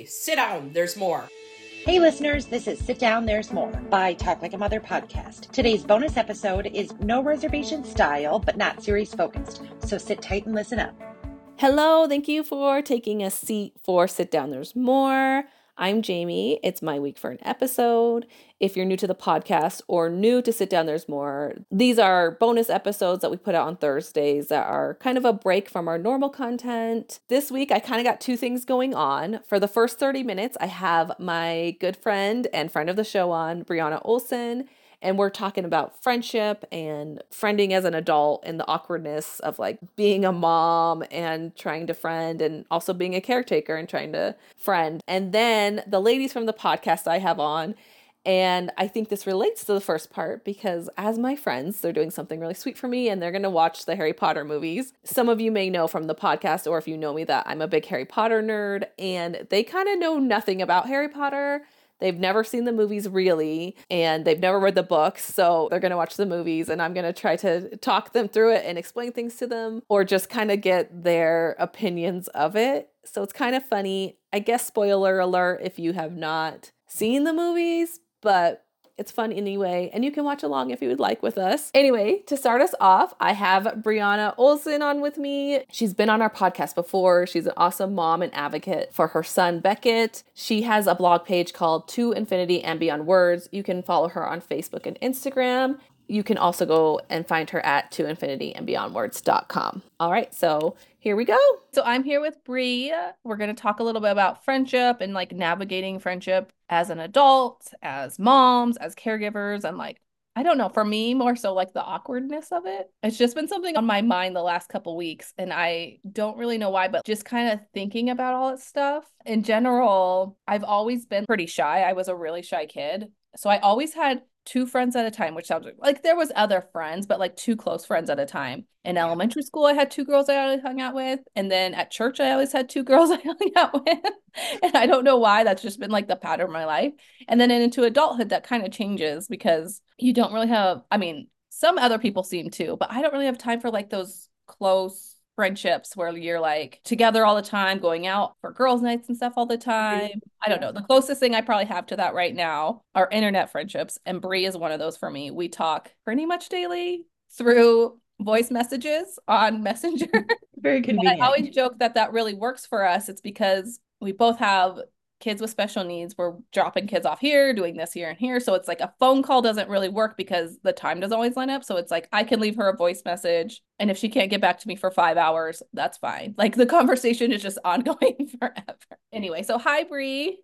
Hey, sit down, there's more. Hey listeners, this is Sit Down, There's More by Talk Like a Mother podcast. Today's bonus episode is no reservation style, but not series focused. So sit tight and listen up. Hello, thank you for taking a seat for Sit Down, There's More. I'm Jamie. It's my week for an episode. If you're new to the podcast or new to Sit Down, There's More, these are bonus episodes that we put out on Thursdays that are kind of a break from our normal content. This week, I kind of got two things going on. For the first 30 minutes, I have my good friend and friend of the show on, Brianna Olson. And we're talking about friendship and friending as an adult and the awkwardness of like being a mom and trying to friend and also being a caretaker and trying to friend. And then the ladies from the podcast I have on, and I think this relates to the first part because as my friends, they're doing something really sweet for me and they're going to watch the Harry Potter movies. Some of you may know from the podcast, or if you know me, that I'm a big Harry Potter nerd, and they kind of know nothing about Harry Potter. They've never seen the movies really, and they've never read the books, so they're going to watch the movies, and I'm going to try to talk them through it and explain things to them, or just kind of get their opinions of it. So it's kind of funny. I guess spoiler alert if you have not seen the movies, but it's fun anyway, and you can watch along if you would like with us. Anyway, to start us off, I have Brianna Olson on with me. She's been on our podcast before. She's an awesome mom and advocate for her son, Beckett. She has a blog page called To Infinity and Beyond Words. You can follow her on Facebook and Instagram. You can also go and find her at toinfinityandbeyondwords.com. All right, so here we go. So I'm here with Bree. We're going to talk a little bit about friendship and like navigating friendship as an adult, as moms, as caregivers, and like, I don't know, for me, more so like the awkwardness of it. It's just been something on my mind the last couple weeks, and I don't really know why, but just kind of thinking about all that stuff. In general, I've always been pretty shy. I was a really shy kid. So I always had two friends at a time, which sounds like there was other friends, but like two close friends at a time. In elementary school, I had two girls I always hung out with. And then at church, I always had two girls I hung out with. And I don't know why. That's just been like the pattern of my life. And then into adulthood, that kind of changes because you don't really have, I mean, some other people seem to, but I don't really have time for like those close friendships where you're like together all the time, going out for girls' nights and stuff all the time. I don't know. The closest thing I probably have to that right now are internet friendships, and Bree is one of those for me. We talk pretty much daily through voice messages on Messenger. Very convenient. I always joke that that really works for us. It's because we both have kids with special needs. We're dropping kids off here, doing this here and here. So it's like a phone call doesn't really work because the time doesn't always line up. So it's like I can leave her a voice message, and if she can't get back to me for 5 hours, that's fine. Like the conversation is just ongoing forever. Anyway, so hi, Bree.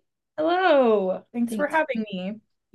Hello. Thanks for having me.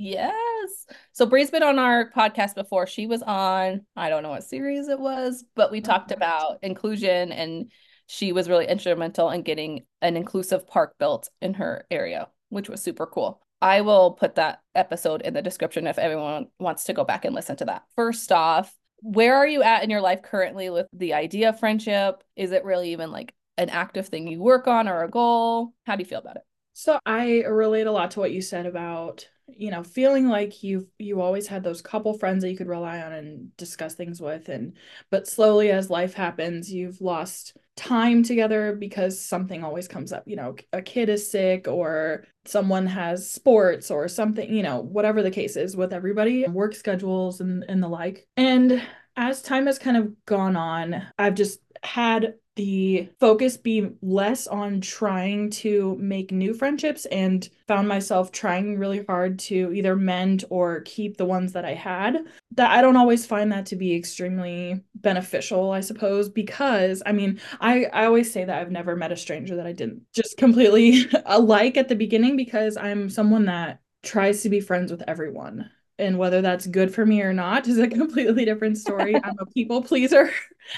Yes. So Bree's been on our podcast before. She was on, I don't know what series it was, but we talked about inclusion, and she was really instrumental in getting an inclusive park built in her area, which was super cool. I will put that episode in the description if everyone wants to go back and listen to that. First off, where are you at in your life currently with the idea of friendship? Is it really even like an active thing you work on or a goal? How do you feel about it? So I relate a lot to what you said about, feeling like you always had those couple friends that you could rely on and discuss things with, but slowly as life happens, you've lost time together because something always comes up. A kid is sick or someone has sports or something, whatever the case is with everybody, work schedules and the like. And as time has kind of gone on, I've just had the focus be less on trying to make new friendships and found myself trying really hard to either mend or keep the ones that I had. That I don't always find that to be extremely beneficial, I suppose, because I always say that I've never met a stranger that I didn't just completely alike at the beginning, because I'm someone that tries to be friends with everyone. And whether that's good for me or not is a completely different story. I'm a people pleaser.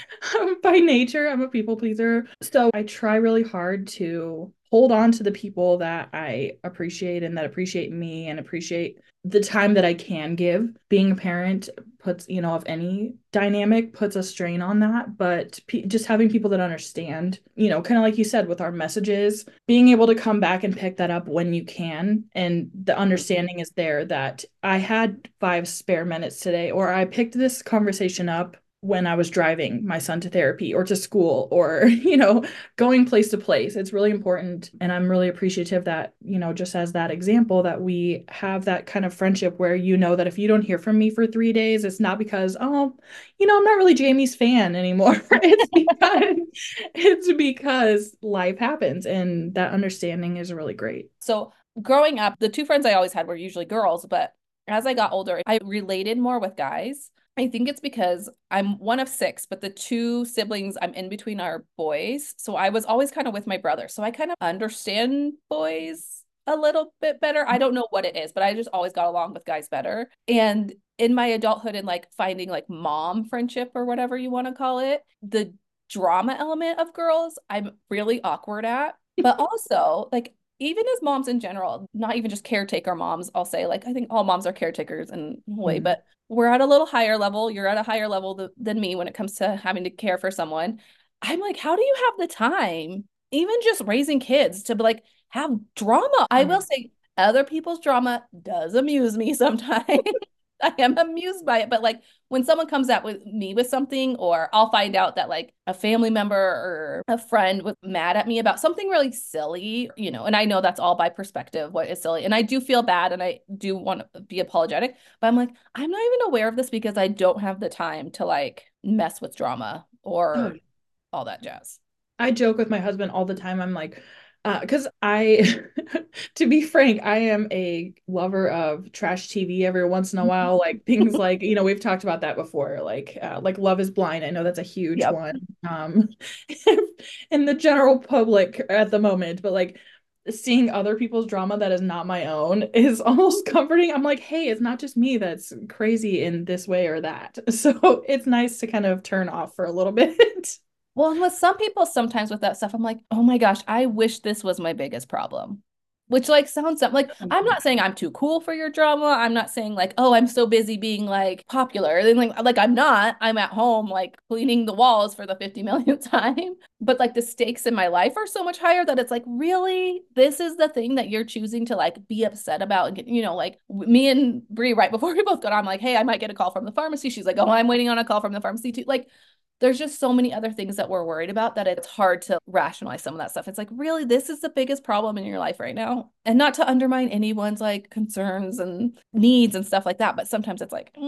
By nature, I'm a people pleaser. So I try really hard to hold on to the people that I appreciate and that appreciate me and appreciate the time that I can give. Being a parent puts, of any dynamic puts a strain on that, but just having people that understand, kind of like you said with our messages, being able to come back and pick that up when you can. And the understanding is there that I had 5 spare minutes today, or I picked this conversation up when I was driving my son to therapy or to school or, going place to place. It's really important. And I'm really appreciative that, just as that example, that we have that kind of friendship where that if you don't hear from me for 3 days, it's not because, oh, I'm not really Jamie's fan anymore. It's because life happens, and that understanding is really great. So growing up, the two friends I always had were usually girls, but as I got older, I related more with guys. I think it's because I'm one of six, but the two siblings I'm in between are boys. So I was always kind of with my brother. So I kind of understand boys a little bit better. I don't know what it is, but I just always got along with guys better. And in my adulthood and like finding like mom friendship or whatever you want to call it, the drama element of girls, I'm really awkward at. But also, like, even as moms in general, not even just caretaker moms, I'll say, like, I think all moms are caretakers in a way, but we're at a little higher level. You're at a higher level than me when it comes to having to care for someone. I'm like, how do you have the time, even just raising kids, to like have drama? I will say, other people's drama does amuse me sometimes. I am amused by it, but like when someone comes at with me with something, or I'll find out that like a family member or a friend was mad at me about something really silly, and I know that's all by perspective, what is silly. And I do feel bad and I do want to be apologetic, but I'm like, I'm not even aware of this because I don't have the time to like mess with drama or all that jazz. I joke with my husband all the time. I'm like, because to be frank, I am a lover of trash TV every once in a while, like things like, we've talked about that before, like Love is Blind. I know that's a huge Yep. one, in the general public at the moment, but like seeing other people's drama that is not my own is almost comforting. I'm like, hey, it's not just me that's crazy in this way or that. So it's nice to kind of turn off for a little bit. Well, and with some people, sometimes with that stuff, I'm like, oh my gosh, I wish this was my biggest problem. Which like sounds like I'm not saying I'm too cool for your drama. I'm not saying like, oh, I'm so busy being like popular. Then like I'm not. I'm at home like cleaning the walls for the 50 millionth time. But like the stakes in my life are so much higher that it's like, really, this is the thing that you're choosing to like be upset about. And get, like me and Brie right before we both got on, I'm like, hey, I might get a call from the pharmacy. She's like, oh, I'm waiting on a call from the pharmacy too. Like there's just so many other things that we're worried about that it's hard to rationalize some of that stuff. It's like, really, this is the biggest problem in your life right now. And not to undermine anyone's like concerns and needs and stuff like that. But sometimes it's like,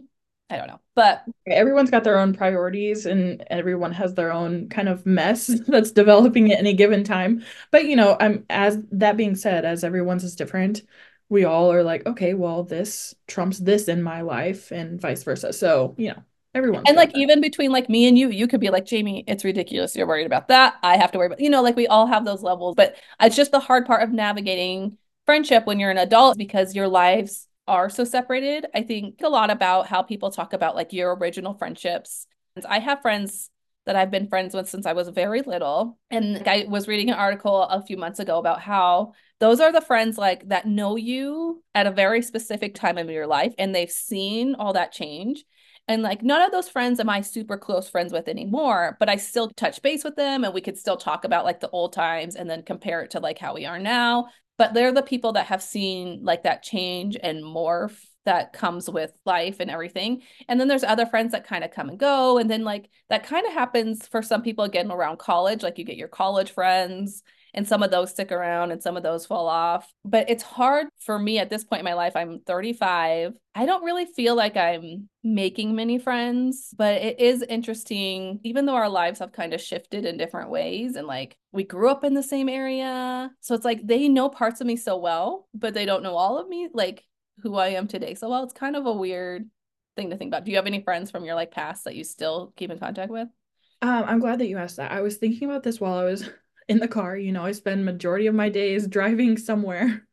I don't know. But everyone's got their own priorities and everyone has their own kind of mess that's developing at any given time. But I'm as that being said, as everyone's is different, we all are like, okay, well, this trumps this in my life and vice versa. So, everyone's and got like that. even between like me and you could be like, Jamie, it's ridiculous. You're worried about that. I have to worry about, like we all have those levels. But it's just the hard part of navigating friendship when you're an adult because your lives are so separated. I think a lot about how people talk about like your original friendships. I have friends that I've been friends with since I was very little. And like, I was reading an article a few months ago about how those are the friends like that know you at a very specific time of your life and they've seen all that change. And like none of those friends am I super close friends with anymore, but I still touch base with them and we could still talk about like the old times and then compare it to like how we are now. But they're the people that have seen like that change and morph that comes with life and everything. And then there's other friends that kind of come and go. And then like that kind of happens for some people again around college. Like you get your college friends and some of those stick around and some of those fall off. But it's hard for me at this point in my life. I'm 35. I don't really feel like I'm making many friends, but it is interesting, even though our lives have kind of shifted in different ways. And like we grew up in the same area. So it's like they know parts of me so well, but they don't know all of me, like who I am today. So, well, it's kind of a weird thing to think about. Do you have any friends from your like past that you still keep in contact with? I'm glad that you asked that. I was thinking about this while I was in the car. I spend majority of my days driving somewhere,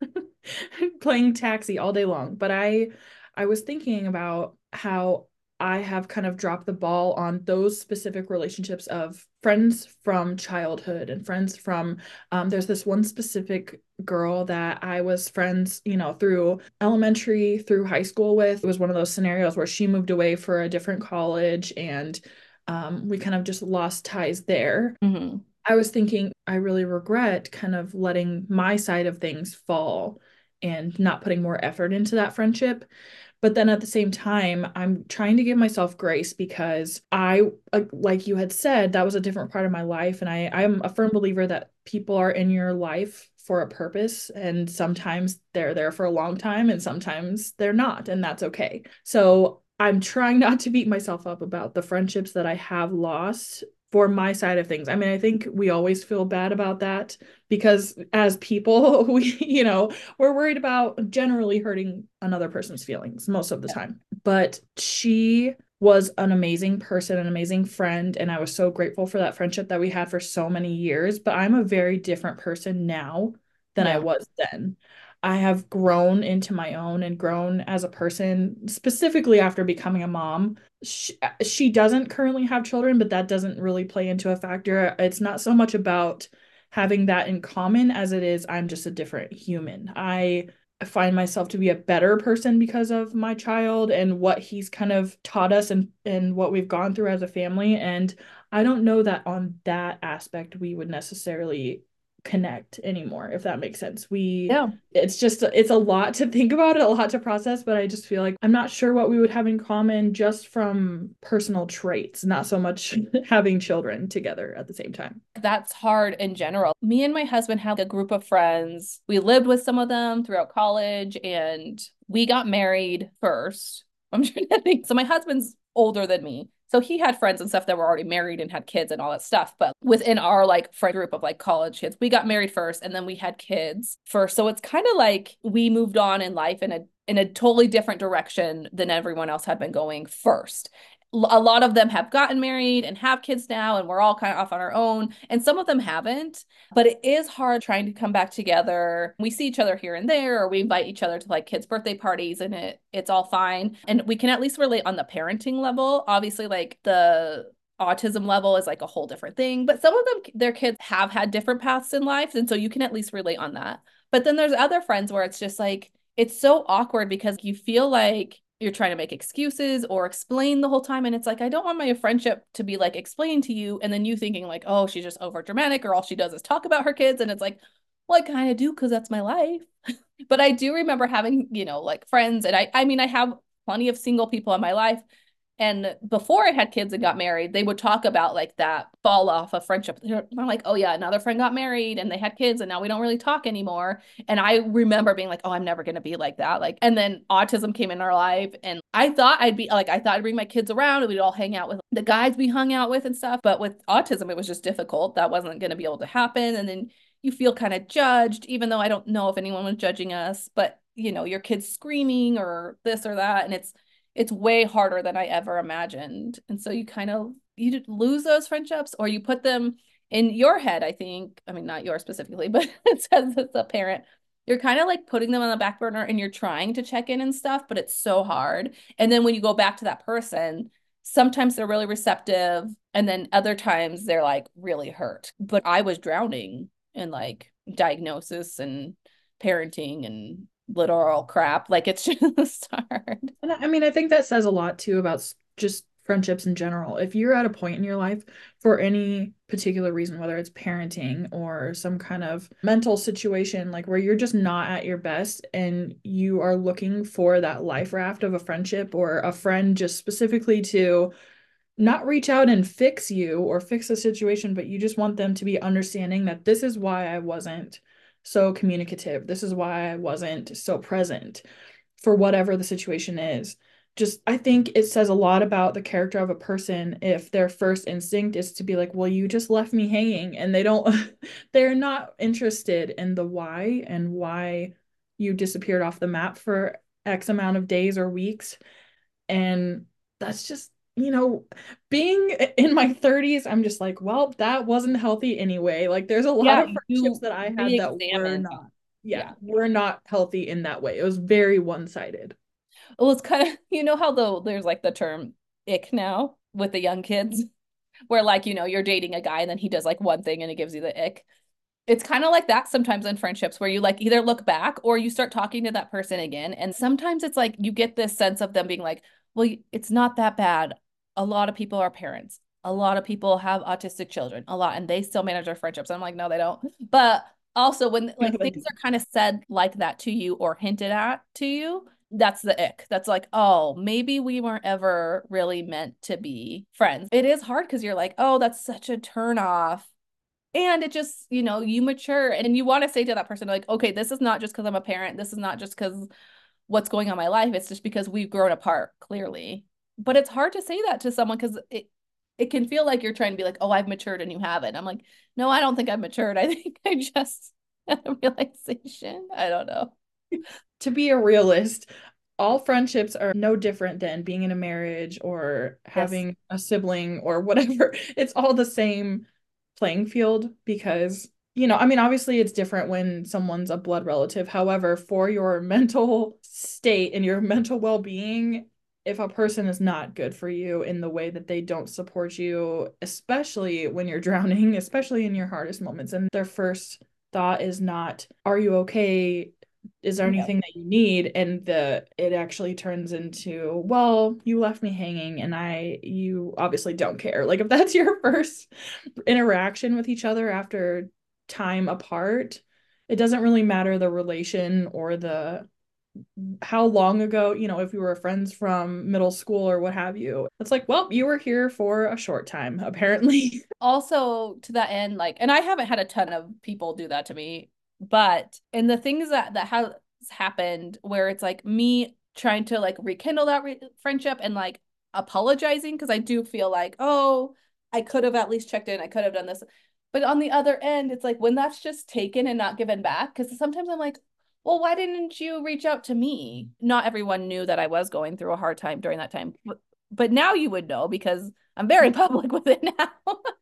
playing taxi all day long. But I was thinking about how I have kind of dropped the ball on those specific relationships of friends from childhood and friends from there's this one specific girl that I was friends, through elementary, through high school with. It was one of those scenarios where she moved away for a different college and we kind of just lost ties there. Mm-hmm. I was thinking I really regret kind of letting my side of things fall and not putting more effort into that friendship. But then at the same time, I'm trying to give myself grace because like you had said, that was a different part of my life. And I'm a firm believer that people are in your life for a purpose. And sometimes they're there for a long time and sometimes they're not. And that's okay. So I'm trying not to beat myself up about the friendships that I have lost for my side of things. I mean, I think we always feel bad about that because as people, we're worried about generally hurting another person's feelings most of the time. But she was an amazing person, an amazing friend, and I was so grateful for that friendship that we had for so many years. But I'm a very different person now than I Yeah. was then. I have grown into my own and grown as a person, specifically after becoming a mom. She doesn't currently have children, but that doesn't really play into a factor. It's not so much about having that in common as it is I'm just a different human. I find myself to be a better person because of my child and what he's kind of taught us and what we've gone through as a family. And I don't know that on that aspect we would necessarily connect anymore, if that makes sense. Yeah. It's a lot to think about, a lot to process, but I just feel like I'm not sure what we would have in common just from personal traits, not so much having children together at the same time. That's hard in general. Me and my husband had a group of friends. We lived with some of them throughout college and we got married first. I'm trying to think. So my husband's older than me. So he had friends and stuff that were already married and had kids and all that stuff. But within our like friend group of like college kids, we got married first and then we had kids first. So it's kind of like we moved on in life in a totally different direction than everyone else had been going first. A lot of them have gotten married and have kids now, and we're all kind of off on our own. And some of them haven't, but it is hard trying to come back together. We see each other here and there, or we invite each other to like kids' birthday parties, and it's all fine. And we can at least relate on the parenting level. Obviously, like the autism level is like a whole different thing, but some of them, their kids have had different paths in life, and so you can at least relate on that. But then there's other friends where it's just like, it's so awkward because you feel like you're trying to make excuses or explain the whole time. And it's like, I don't want my friendship to be like explained to you. And then you thinking like, oh, she's just over dramatic or all she does is talk about her kids. And it's like, well, I kind of do because that's my life. But I do remember having, like friends. And I mean, I have plenty of single people in my life. And before I had kids and got married, they would talk about like that fall off of friendship. They're like, oh yeah, another friend got married and they had kids and now we don't really talk anymore. And I remember being like, oh, I'm never going to be like that. Like, and then autism came in our life and I thought I'd bring my kids around and we'd all hang out with the guys we hung out with and stuff. But with autism, it was just difficult. That wasn't going to be able to happen. And then you feel kind of judged, even though I don't know if anyone was judging us, but your kid's screaming or this or that. And it's way harder than I ever imagined. And so you lose those friendships or you put them in your head, I think. I mean, not yours specifically, but it says as a parent, you're kind of like putting them on the back burner and you're trying to check in and stuff, but it's so hard. And then when you go back to that person, sometimes they're really receptive and then other times they're like really hurt. But I was drowning in like diagnosis and parenting and literal crap. Like it's just hard. And I mean, I think that says a lot too about just friendships in general. If you're at a point in your life for any particular reason, whether it's parenting or some kind of mental situation, like where you're just not at your best and you are looking for that life raft of a friendship or a friend just specifically to not reach out and fix you or fix a situation, but you just want them to be understanding that this is why I wasn't so communicative. This is why I wasn't so present for whatever the situation is. Just, I think it says a lot about the character of a person if their first instinct is to be like, well, you just left me hanging, and they're not interested in the why and why you disappeared off the map for X amount of days or weeks. And that's just, being in my 30s, I'm just like, well, that wasn't healthy anyway. Like, there's a lot Yeah, of friendships you that I had that were re-examine. not, yeah, Yeah. were not healthy in that way. It was very one-sided. Well, it's kind of, how though there's like the term ick now with the young kids, where like, you're dating a guy and then he does like one thing and it gives you the ick. It's kind of like that sometimes in friendships where you like either look back or you start talking to that person again. And sometimes it's like you get this sense of them being like, well, it's not that bad. A lot of people are parents. A lot of people have autistic children, a lot, and they still manage their friendships. I'm like, no, they don't. But Also, when No, like they things do. are kind of said like that to you or hinted at to you, that's the ick. That's like, oh, maybe we weren't ever really meant to be friends. It is hard because you're like, oh, that's such a turn off. And it just, you mature and you want to say to that person, like, okay, this is not just because I'm a parent. This is not just because what's going on in my life. It's just because we've grown apart, clearly. But it's hard to say that to someone because it can feel like you're trying to be like, oh, I've matured and you haven't. I'm like, no, I don't think I've matured. I think I just had a realization. I don't know. To be a realist, all friendships are no different than being in a marriage or Yes. having a sibling or whatever. It's all the same playing field because, I mean, obviously it's different when someone's a blood relative. However, for your mental state and your mental well-being, if a person is not good for you in the way that they don't support you, especially when you're drowning, especially in your hardest moments, and their first thought is not, are you okay? Is there Yeah. anything that you need? And it actually turns into, well, you left me hanging and you obviously don't care. Like if that's your first interaction with each other after time apart, it doesn't really matter the relation or the how long ago, if we were friends from middle school or what have you. It's like, well, you were here for a short time, apparently. Also, to that end, like, and I haven't had a ton of people do that to me, but and the things that has happened where it's like me trying to like rekindle that friendship and like apologizing because I do feel like, oh, I could have at least checked in, I could have done this. But on the other end, it's like when that's just taken and not given back, because sometimes I'm like, well, why didn't you reach out to me? Not everyone knew that I was going through a hard time during that time. But now you would know because I'm very public with it now.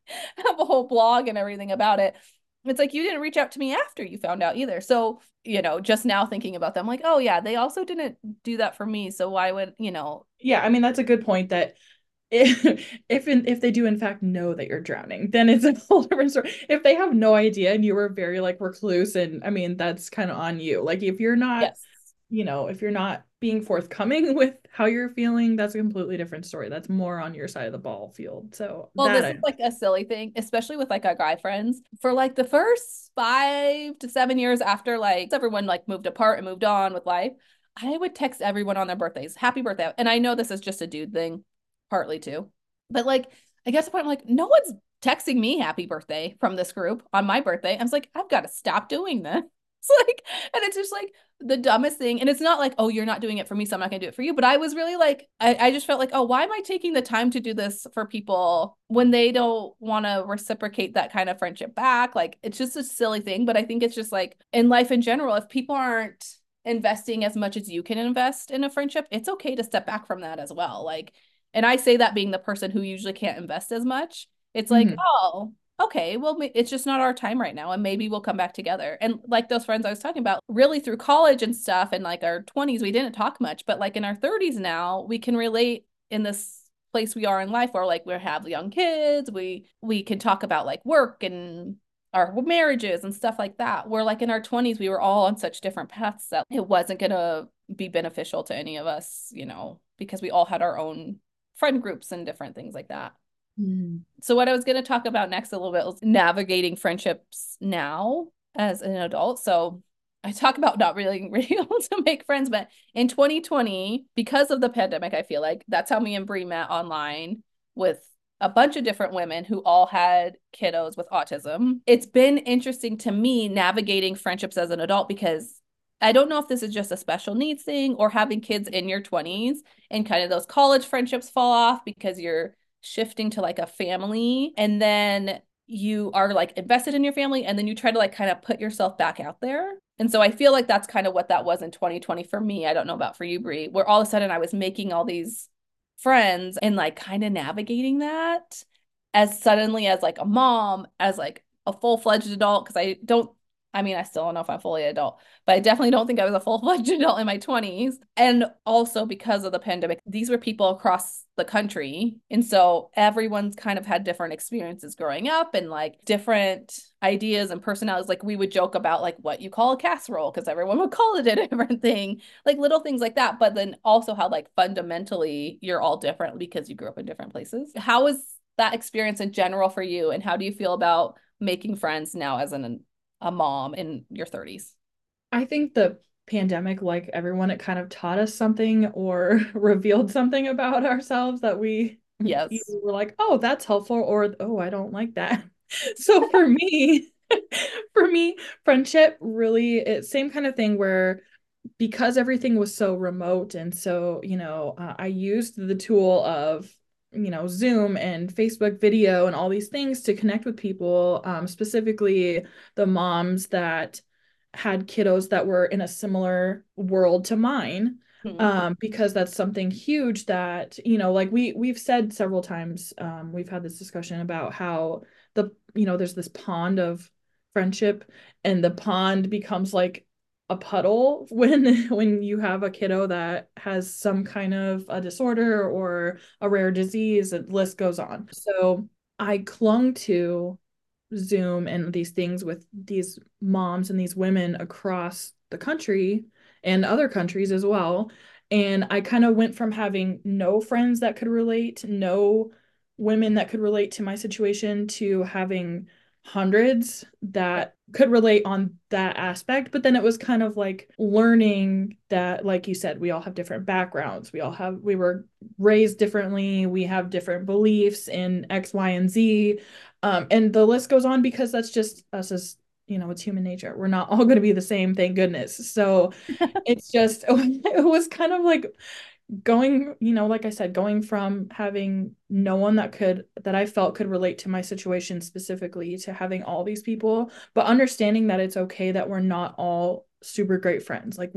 I have a whole blog and everything about it. It's like you didn't reach out to me after you found out either. So, just now thinking about them, like, oh yeah, they also didn't do that for me. So why would, Yeah, I mean that's a good point that if they do in fact know that you're drowning, then it's a whole different story. If they have no idea and you were very like recluse, and I mean that's kind of on you. Like if you're not, yes. if you're not being forthcoming with how you're feeling, that's a completely different story. That's more on your side of the ball field. So Well, that this I is like a silly thing, especially with like our guy friends. For like the first 5 to 7 years after like everyone like moved apart and moved on with life, I would text everyone on their birthdays, happy birthday. And I know this is just a dude thing, partly too. But like, I guess the point I'm like, no one's texting me happy birthday from this group on my birthday. I was like, I've got to stop doing this. It's like, and it's just like the dumbest thing. And it's not like, oh, you're not doing it for me, so I'm not gonna do it for you. But I was really like, I just felt like, oh, why am I taking the time to do this for people when they don't want to reciprocate that kind of friendship back? Like, it's just a silly thing. But I think it's just like in life in general, if people aren't investing as much as you can invest in a friendship, it's okay to step back from that as well. Like, and I say that being the person who usually can't invest as much. It's like, Mhm. oh, okay, well, it's just not our time right now, and maybe we'll come back together. And like those friends I was talking about, really through college and stuff, and like our 20s, we didn't talk much, but like in our 30s now, we can relate in this place we are in life where like we have young kids, we can talk about like work and our marriages and stuff like that. Where like in our 20s, we were all on such different paths that it wasn't gonna be beneficial to any of us, because we all had our own friend groups and different things like that. Mhm. So what I was going to talk about next a little bit was navigating friendships now as an adult. So I talk about not really being able to make friends, but in 2020, because of the pandemic, I feel like that's how me and Brie met online with a bunch of different women who all had kiddos with autism. It's been interesting to me navigating friendships as an adult because I don't know if this is just a special needs thing or having kids in your 20s and kind of those college friendships fall off because you're shifting to like a family and then you are like invested in your family and then you try to like kind of put yourself back out there. And so I feel like that's kind of what that was in 2020 for me. I don't know about for you, Brie, where all of a sudden I was making all these friends and like kind of navigating that as suddenly as like a mom, as like a full-fledged adult, because I mean, I still don't know if I'm fully adult, but I definitely don't think I was a full-fledged adult in my 20s. And also because of the pandemic, these were people across the country. And so everyone's kind of had different experiences growing up and like different ideas and personalities. Like we would joke about like what you call a casserole because everyone would call it a different thing, like little things like that. But then also how like fundamentally you're all different because you grew up in different places. How was that experience in general for you? And how do you feel about making friends now as an a mom in your 30s. I think the pandemic, like everyone, it kind of taught us something or revealed something about ourselves that we either Yes. were like, oh, that's helpful, or oh, I don't like that. So for me, for me, friendship really, it's same kind of thing where because everything was so remote and so, I used the tool of, Zoom and Facebook video and all these things to connect with people, specifically the moms that had kiddos that were in a similar world to mine. Mhm. Because that's something huge that, like we've said several times, we've had this discussion about how there's this pond of friendship and the pond becomes like a puddle when when you have a kiddo that has some kind of a disorder or a rare disease, the list goes on. So I clung to Zoom and these things with these moms and these women across the country and other countries as well. And I kind of went from having no friends that could relate, no women that could relate to my situation, to having hundreds that could relate on that aspect. But then it was kind of like learning that, like you said, we all have different backgrounds. We were raised differently. We have different beliefs in X, Y, and Z. And the list goes on because that's just us as, it's human nature. We're not all going to be the same, thank goodness. So it's just, it was kind of like going, like I said, going from having no one that I felt could relate to my situation specifically to having all these people, but understanding that it's okay that we're not all super great friends. Like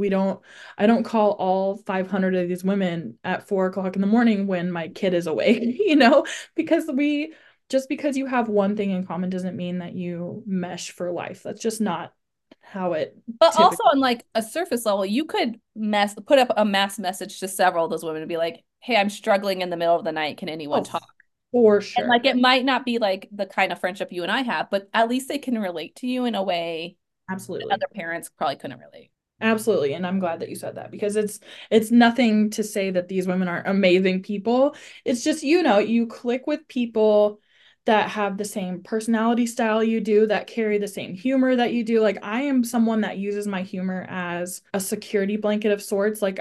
I don't call all 500 of these women at 4 o'clock in the morning when my kid is awake, because just because you have one thing in common doesn't mean that you mesh for life. That's just not how it But also typically. on like a surface level, you could put up a mass message to several of those women and be like, "Hey, I'm struggling in the middle of the night. Can anyone Oh, talk?" for And like sure. it might not be like the kind of friendship you and I have, but at least they can relate to you in a way that Absolutely. other parents probably couldn't relate. Absolutely. And I'm glad that you said that because it's nothing to say that these women aren't amazing people. It's just, you click with people that have the same personality style you do, that carry the same humor that you do. Like I am someone that uses my humor as a security blanket of sorts. Like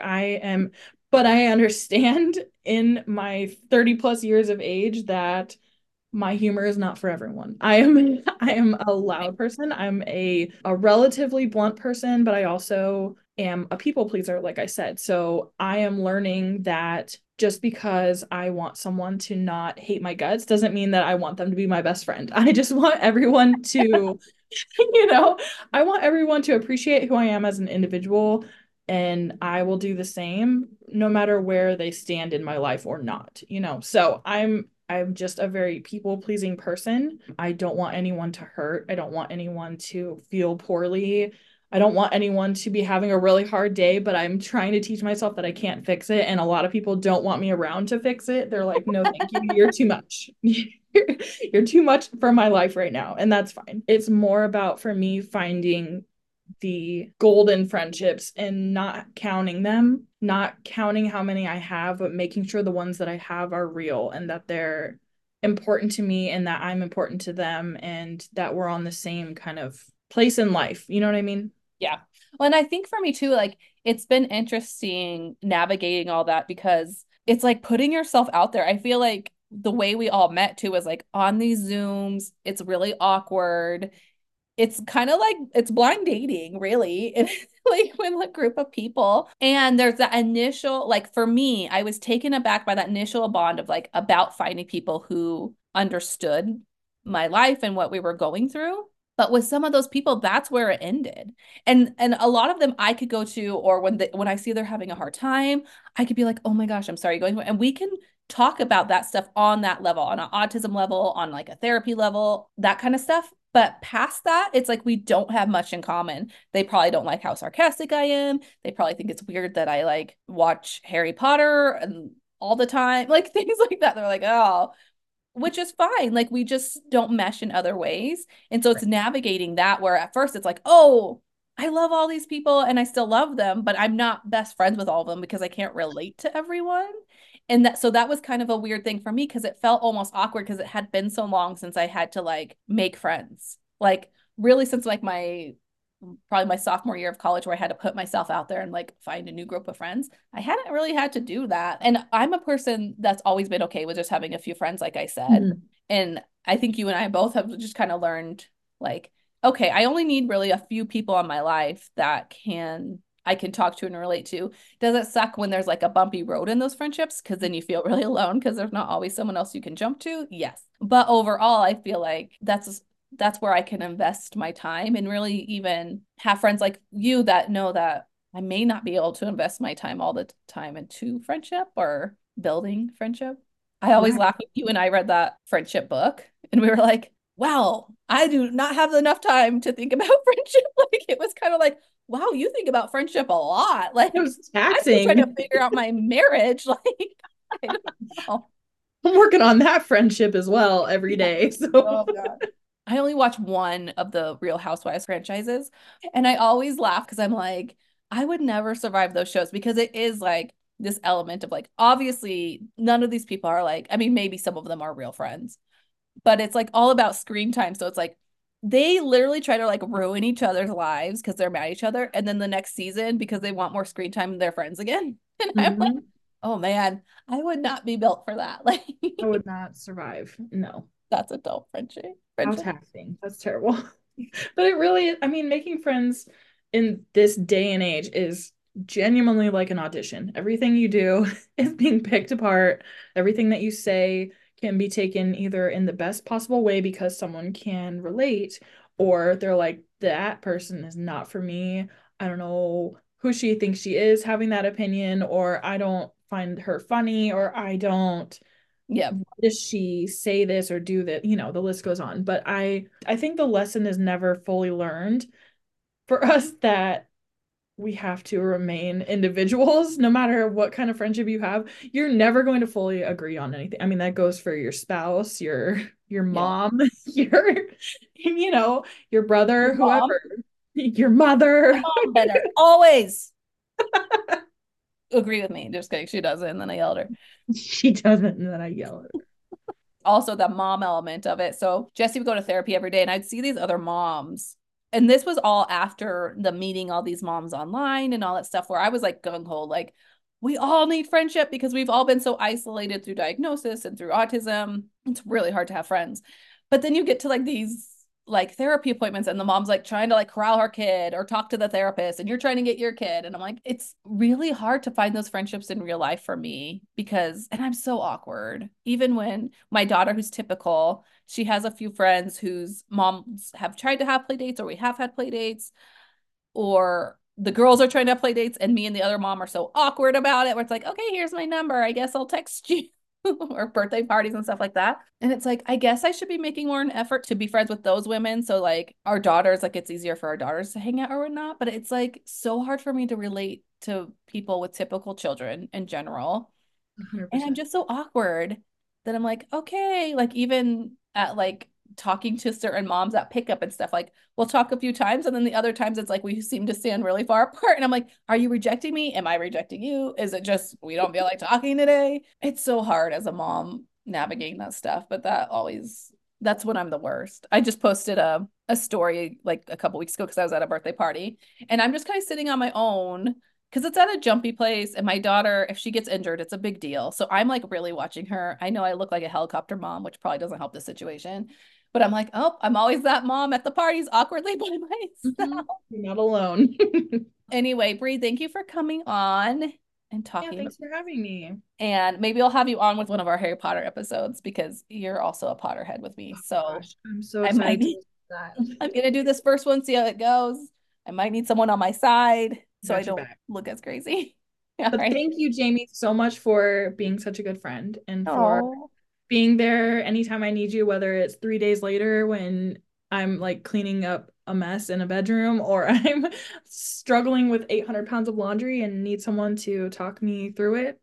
but I understand in my 30 plus years of age that my humor is not for everyone. I am a loud person. I'm a relatively blunt person, but I also am a people pleaser, like I said. So I am learning that just because I want someone to not hate my guts doesn't mean that I want them to be my best friend. I just want everyone to, you know, I want everyone to appreciate who I am as an individual, and I will do the same no matter where they stand in my life or not. So I'm just a very people-pleasing person. I don't want anyone to hurt. I don't want anyone to feel poorly. I don't want anyone to be having a really hard day, but I'm trying to teach myself that I can't fix it. And a lot of people don't want me around to fix it. They're like, no, thank you. You're too much. You're too much for my life right now. And that's fine. It's more about for me finding the golden friendships and not counting them, not counting how many I have, but making sure the ones that I have are real and that they're important to me and that I'm important to them and that we're on the same kind of place in life. You know what I mean? Yeah. Well, and I think for me too, like it's been interesting navigating all that because it's like putting yourself out there. I feel like the way we all met too was like on these Zooms. It's really awkward. It's kind of like it's blind dating, really. And like with a group of people. And there's that initial, like for me, I was taken aback by that initial bond of like about finding people who understood my life and what we were going through. But with some of those people, that's where it ended. And a lot of them I could go to, or when I see they're having a hard time, I could be like, oh my gosh, I'm sorry, going, and we can talk about that stuff on that level, on an autism level, on like a therapy level, that kind of stuff. But past that, it's like we don't have much in common. They probably don't like how sarcastic I am. They probably think it's weird that I like watch Harry Potter and all the time, like things like that. They're like, oh, which is fine. Like we just don't mesh in other ways. And so it's Right. navigating that where at first it's like, oh, I love all these people and I still love them, but I'm not best friends with all of them because I can't relate to everyone. And that was kind of a weird thing for me because it felt almost awkward because it had been so long since I had to like make friends. Like really since like my probably my sophomore year of college where I had to put myself out there and like find a new group of friends. I hadn't really had to do that. And I'm a person that's always been okay with just having a few friends, like I said. Mhm. And I think you and I both have just kind of learned like, okay, I only need really a few people in my life that I can talk to and relate to. Does it suck when there's like a bumpy road in those friendships? Because then you feel really alone because there's not always someone else you can jump to. Yes. But overall, I feel like that's where I can invest my time and really even have friends like you that know that I may not be able to invest my time all the time into friendship or building friendship. I always Yeah. laugh when you and I read that friendship book and we were like, wow, I do not have enough time to think about friendship. Like it was kind of like, wow, you think about friendship a lot. Like It was I'm still trying to taxing. figure out my marriage. Like I don't know. I'm working on that friendship as well every Yeah. day. So Oh God. I only watch one of the Real Housewives franchises, and I always laugh because I'm like, I would never survive those shows because it is like this element of like, obviously, none of these people are like, I mean, maybe some of them are real friends, but it's like all about screen time. So it's like they literally try to like ruin each other's lives because they're mad at each other. And then the next season, because they want more screen time, they're friends again. And I'm like, mhm. oh man, I would not be built for that. Like, I would not survive. No. that's adult friendship. How Friendship. taxing. That's terrible. But it really, I mean, making friends in this day and age is genuinely like an audition. Everything you do is being picked apart. Everything that you say can be taken either in the best possible way because someone can relate, or they're like, that person is not for me. I don't know who she thinks she is having that opinion, or I don't find her funny, or I don't Yeah. does she say this or do that, the list goes on. But I think the lesson is never fully learned for us that we have to remain individuals no matter what kind of friendship you have. You're never going to fully agree on anything. I mean, that goes for your spouse, your Yeah. mom, your your brother, Your mom. whoever, your mother. Mom better always agree with me. Just kidding. She doesn't. And then I yelled at her. She doesn't, and then I yell at her. Also, the mom element of it. So Jesse would go to therapy every day, and I'd see these other moms. And this was all after the meeting all these moms online and all that stuff, where I was like gung ho, like, we all need friendship because we've all been so isolated through diagnosis and through autism. It's really hard to have friends. But then you get to like these like therapy appointments and the mom's like trying to like corral her kid or talk to the therapist and you're trying to get your kid and I'm like it's really hard to find those friendships in real life for me because and I'm so awkward even when my daughter who's typical she has a few friends whose moms have tried to have play dates or we have had play dates or the girls are trying to have play dates and me and the other mom are so awkward about it where it's like okay here's my number I guess I'll text you or birthday parties and stuff like that. And it's like, I guess I should be making more an effort to be friends with those women. So like our daughters, like it's easier for our daughters to hang out or whatnot. But it's like so hard for me to relate to people with typical children in general. And I'm 100%. just so awkward that I'm like, okay, like even at like talking to certain moms at pickup and stuff, like we'll talk a few times and then the other times it's like we seem to stand really far apart. And I'm like, are you rejecting me? Am I rejecting you? Is it just we don't feel like talking today? It's so hard as a mom navigating that stuff, but that's when I'm the worst. I just posted a story like a couple weeks ago because I was at a birthday party and I'm just kind of sitting on my own because it's at a jumpy place and my daughter if she gets injured it's a big deal so I'm like really watching her I know I look like a helicopter mom which probably doesn't help the situation but I'm like oh I'm always that mom at the parties awkwardly by myself Mhm. You're not alone. anyway Bree thank you for coming on and Yeah, talking about thanks for having me. and maybe I'll have you on with one of our Harry Potter episodes because you're also a Potterhead with me so Gosh, I'm so I might excited to need listen to I'm that. gonna do this first one see how it goes I might need someone on my side so I Got your don't back. look as crazy all But right. thank you, Jamie, so much for being such a good friend and for Oh, being there anytime I need you, whether it's 3 days later when I'm like cleaning up a mess in a bedroom or I'm struggling with 800 pounds of laundry and need someone to talk me through it.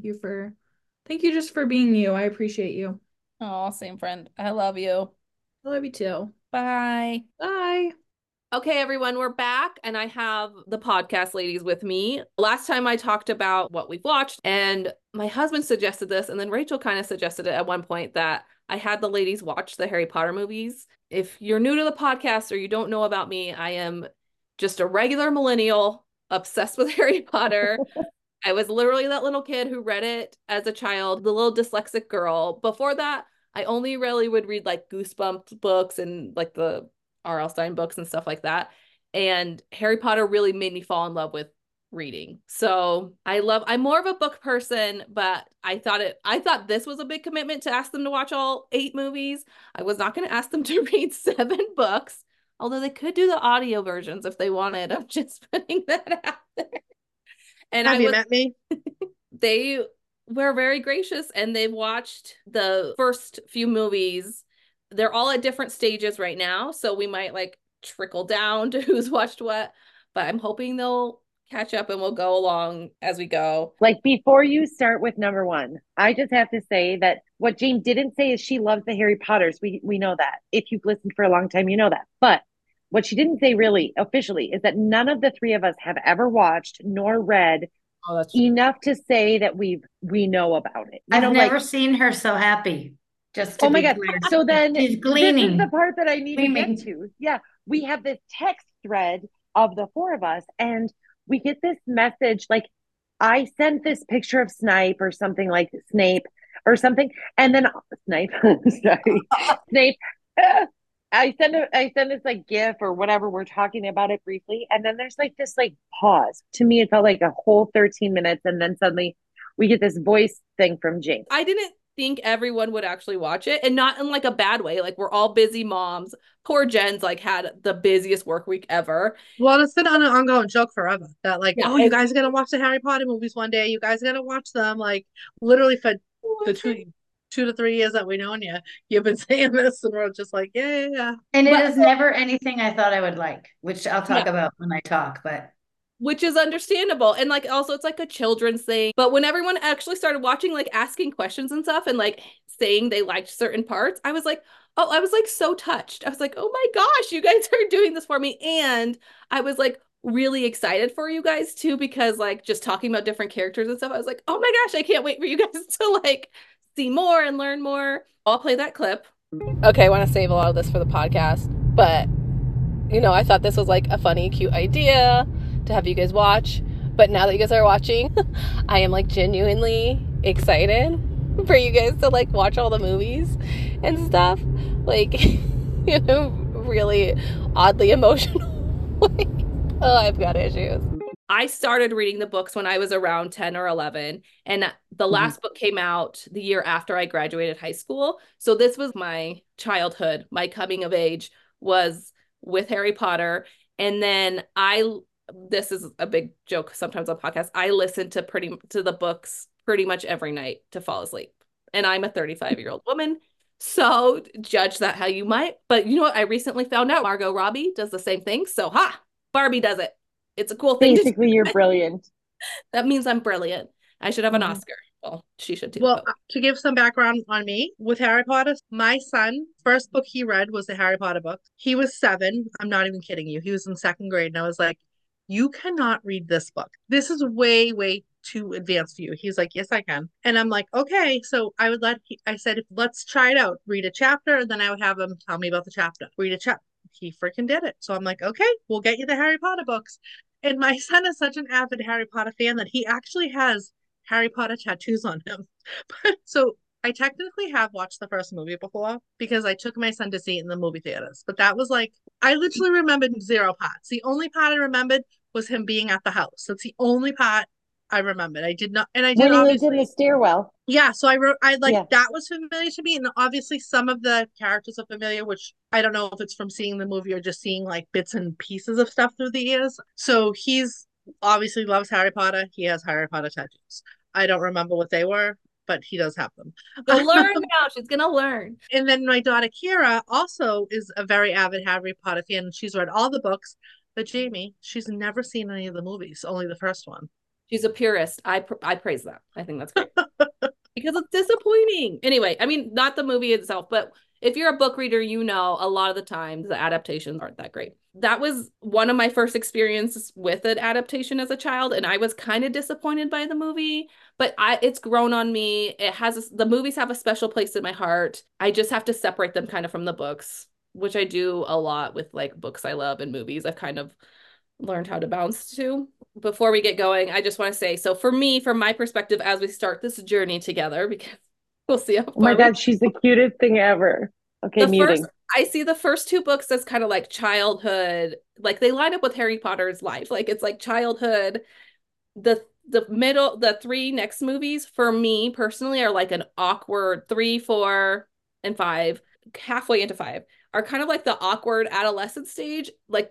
Thank you just for being you. I appreciate you. oh, same friend. I love you. I love you too. Bye. Bye. Okay, everyone, we're back, and I have the podcast ladies with me. Last time I talked about what we've watched, and my husband suggested this, and then Rachel kind of suggested it at one point that I had the ladies watch the Harry Potter movies. If you're new to the podcast or you don't know about me, I am just a regular millennial obsessed with Harry Potter. I was literally that little kid who read it as a child, the little dyslexic girl. Before that, I only really would read like Goosebumps books and like the R.L. Stein books and stuff like that. And Harry Potter really made me fall in love with reading. So I'm more of a book person, but I thought this was a big commitment to ask them to watch all 8 movies. I was not going to ask them to read 7 books, although they could do the audio versions if they wanted. I'm just putting that out there. And Have you met me? They were very gracious and they've watched the first few movies. They're all at different stages right now, so we might like trickle down to who's watched what, but I'm hoping they'll catch up and we'll go along as we go. Like before you start with number one, I just have to say that what Jane didn't say is she loves the Harry Potters. We know that. If you've listened for a long time, you know that. But what she didn't say really officially is that none of the 3 of us have ever watched nor read enough to say that we know about it. I've never seen her so happy. Just to oh my be God. clear. So then She's gleaning. This is the part that I need to get to. Yeah. We have this text thread of the 4 of us, and we get this message like, I sent this picture of Snipe or something like Snape or something, and then Snipe, sorry, Snape. I send this like GIF or whatever. We're talking about it briefly, and then there's like this like pause. To me, it felt like a whole 13 minutes, and then suddenly we get this voice thing from Jane. I didn't think everyone would actually watch it, and not in like a bad way. Like, we're all busy moms. Poor Jen's like had the busiest work week ever. Well, it's been an ongoing joke forever that like, yeah, oh, you guys are gonna watch the Harry Potter movies one day. You guys are gonna watch them. Like literally for the 2 to 3 years that we've known you, you've been saying this, and we're just like, yeah. And it is never anything I thought I would like, which I'll talk about when I talk, but which is understandable. And like also it's like a children's thing. But when everyone actually started watching, like asking questions and stuff and like saying they liked certain parts, I was like, oh, I was like so touched. I was like, oh my gosh, you guys are doing this for me. And I was like really excited for you guys too, because like just talking about different characters and stuff, I was like, oh my gosh, I can't wait for you guys to like see more and learn more. I'll play that clip. Okay, I want to save a lot of this for the podcast, but you know, I thought this was like a funny, cute idea to have you guys watch. But now that you guys are watching, I am like genuinely excited for you guys to like watch all the movies and stuff. Like, you know, really oddly emotional. Like, oh, I've got issues. I started reading the books when I was around 10 or 11, and the last book came out the year after I graduated high school. So this was my childhood. My coming of age was with Harry Potter. And then this is a big joke sometimes on podcasts, I listen to the books pretty much every night to fall asleep. And I'm a 35-year-old woman, so judge that how you might. But you know what? I recently found out Margot Robbie does the same thing. So Barbie does it. It's a cool thing. Basically, you're brilliant. That means I'm brilliant. I should have an Oscar. Well, she should too. Well, to give some background on me with Harry Potter, my son, first book he read was the Harry Potter book. He was 7. I'm not even kidding you. He was in 2nd grade, and I was like, you cannot read this book. This is way, way too advanced for you. He's like, yes, I can. And I'm like, okay. So I said, let's try it out. Read a chapter, and then I would have him tell me about the chapter. Read a chapter. He freaking did it. So I'm like, okay, we'll get you the Harry Potter books. And my son is such an avid Harry Potter fan that he actually has Harry Potter tattoos on him. So I technically have watched the first movie before because I took my son to see it in the movie theaters. But that was like, I literally remembered 0 parts. The only part I remembered was him being at the house. That's the only part I remembered. I did not, and I did when he obviously lived in the stairwell. Yeah, so that was familiar to me, and obviously some of the characters are familiar, which I don't know if it's from seeing the movie or just seeing like bits and pieces of stuff through the years. So he's obviously loves Harry Potter. He has Harry Potter tattoos. I don't remember what they were, but he does have them. Go learn now. She's gonna learn. And then my daughter Kira also is a very avid Harry Potter fan. She's read all the books. But Jamie, she's never seen any of the movies, only the first one. She's a purist. I praise that. I think that's great. Because it's disappointing. Anyway, I mean, not the movie itself, but if you're a book reader, you know a lot of the times the adaptations aren't that great. that was one of my first experiences with an adaptation as a child, and I was kind of disappointed by the movie, but it's grown on me. The movies have a special place in my heart. I just have to separate them kind of from the books, which I do a lot with like books I love and movies. I've kind of learned how to balance to. Before we get going, I just want to say, so for me, from my perspective, as we start this journey together, because we'll see how Oh my far we God, she's the cutest thing ever. Okay, the first muting. I see the first two books as kind of like childhood, like they line up with Harry Potter's life. Like it's like childhood. The three next movies for me personally are like an awkward 3, 4, and 5, halfway into 5, are kind of like the awkward adolescent stage.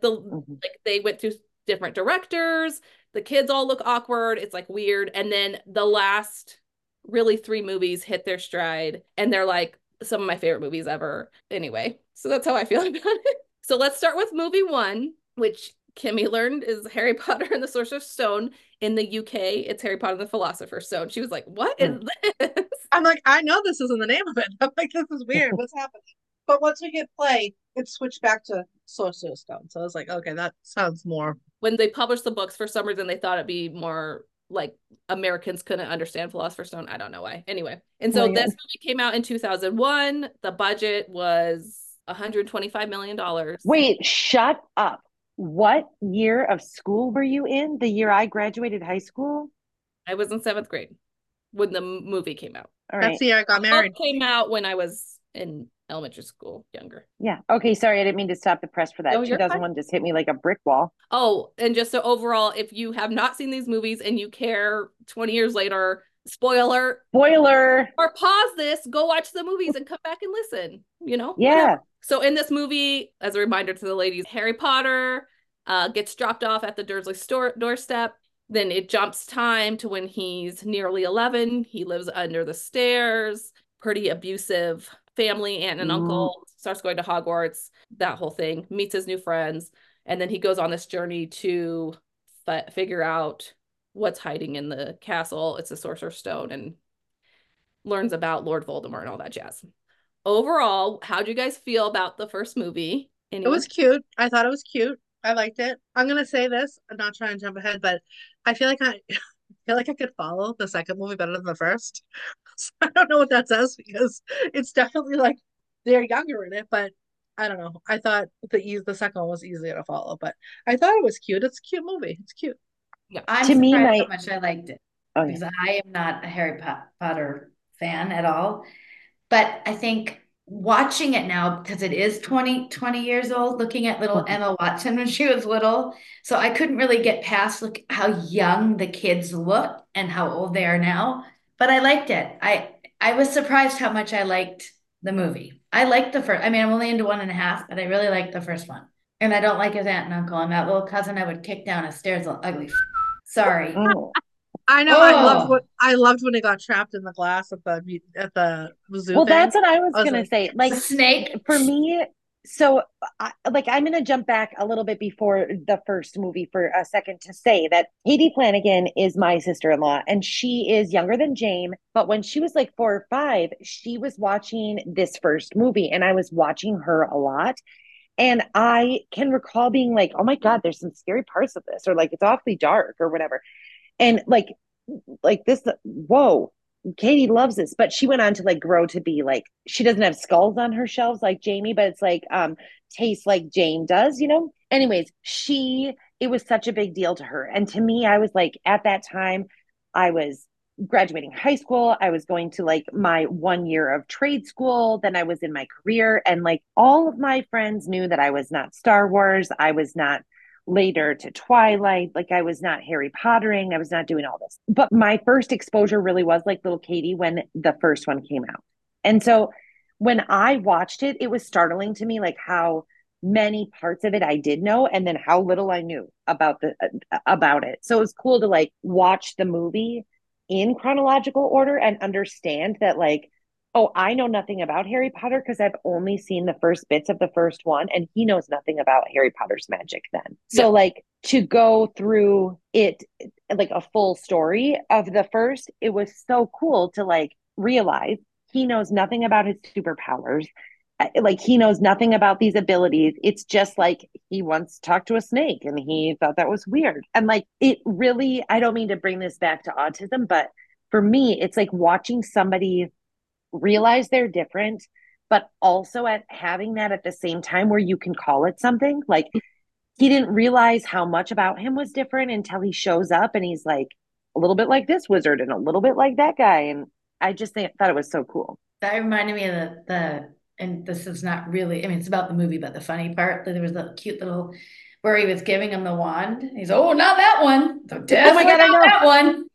Like they went through different directors, the kids all look awkward, it's like weird. And then the last really 3 movies hit their stride and they're like some of my favorite movies ever. Anyway, so that's how I feel about it. So let's start with movie 1, which Kimmy learned is Harry Potter and the Sorcerer's Stone. In the UK, it's Harry Potter and the Philosopher's Stone. She was like, "What is this?" I'm like, I know this isn't the name of it. I'm like, this is weird. What's happening? But once we hit play, it switched back to Sorcerer's Stone. So I was like, okay, that sounds more. When they published the books, for some reason, they thought it'd be more like Americans couldn't understand Philosopher's Stone. I don't know why. Anyway, and so this movie came out in 2001. The budget was $125 million. Wait, shut up. What year of school were you in? The year I graduated high school? I was in 7th grade when the movie came out. All That's right. the year I got married. Came out when I was in elementary school, younger. Yeah. Okay. Sorry, I didn't mean to stop the press for that. No, you're 2001 fine. just hit me like a brick wall. Oh, and just so overall, if you have not seen these movies and you care 20 years later, spoiler, Spoiler. or pause this, go watch the movies and come back and listen, Yeah. whatever. So in this movie, as a reminder to the ladies, Harry Potter gets dropped off at the Dursley doorstep. Then it jumps time to when he's nearly 11. He lives under the stairs, pretty abusive family, aunt and uncle, starts going to Hogwarts, that whole thing, meets his new friends. And then he goes on this journey to figure out what's hiding in the castle. It's a Sorcerer's Stone, and learns about Lord Voldemort and all that jazz. Overall, how'd you guys feel about the first movie? It was cute. I thought it was cute. I liked it. I'm gonna say this. I'm not trying to jump ahead, but I feel like I feel like I could follow the second movie better than the first. So I don't know what that says because it's definitely like they're younger in it, but I don't know. I thought the second one was easier to follow, but I thought it was cute. It's a cute movie. It's cute. Yeah. I'm To me, surprised how much I liked it Oh, because I am not a Harry Potter fan at all. But I think watching it now, because it is 20 years old, looking at little Emma Watson when she was little. So I couldn't really get past look how young the kids look and how old they are now. But I liked it. I was surprised how much I liked the movie. I liked the first. I mean, I'm only into 1.5, but I really liked the first one. And I don't like his aunt and uncle. And that little cousin I would kick down his stairs, little ugly. Sorry. I know. Oh. I loved when he got trapped in the glass at the zoo well, thing. that's what I was was gonna like, say. Like The snake. for me, so I'm gonna jump back a little bit before the first movie for a second to say that Katie Flanagan is my sister-in-law, and she is younger than Jame. But when she was like 4 or 5, she was watching this first movie, and I was watching her a lot. And I can recall being like, oh my God, there's some scary parts of this, or like it's awfully dark or whatever. And like this, whoa, Katie loves this. But she went on to like grow to be like, she doesn't have skulls on her shelves like Jamie, but it's like tastes like Jane does, you know? Anyways, it was such a big deal to her. And to me, I was like, at that time, I was graduating high school. I was going to like my 1 year of trade school. Then I was in my career. And like all of my friends knew that I was not Star Wars. I was not later to Twilight. Like I was not Harry Pottering. I was not doing all this. But my first exposure really was like little Katie when the first one came out. And so when I watched it, it was startling to me like how many parts of it I did know and then how little I knew about it. So it was cool to like watch the movie in chronological order and understand that like, oh, I know nothing about Harry Potter because I've only seen the first bits of the first one, and he knows nothing about Harry Potter's magic then. So, like, to go through it, like a full story of the first, it was so cool to like realize he knows nothing about his superpowers. like he knows nothing about these abilities. It's just like he once talked to a snake and he thought that was weird. And like it really, I don't mean to bring this back to autism, but for me, it's like watching somebody realize they're different, but also at having that at the same time where you can call it something. Like he didn't realize how much about him was different until he shows up and he's like a little bit like this wizard and a little bit like that guy. And I just thought it was so cool. That reminded me of and this is not really, I mean, it's about the movie, but the funny part, that there was a cute little, where he was giving him the wand. He's, oh, not that one. So Oh my God, I know. That one.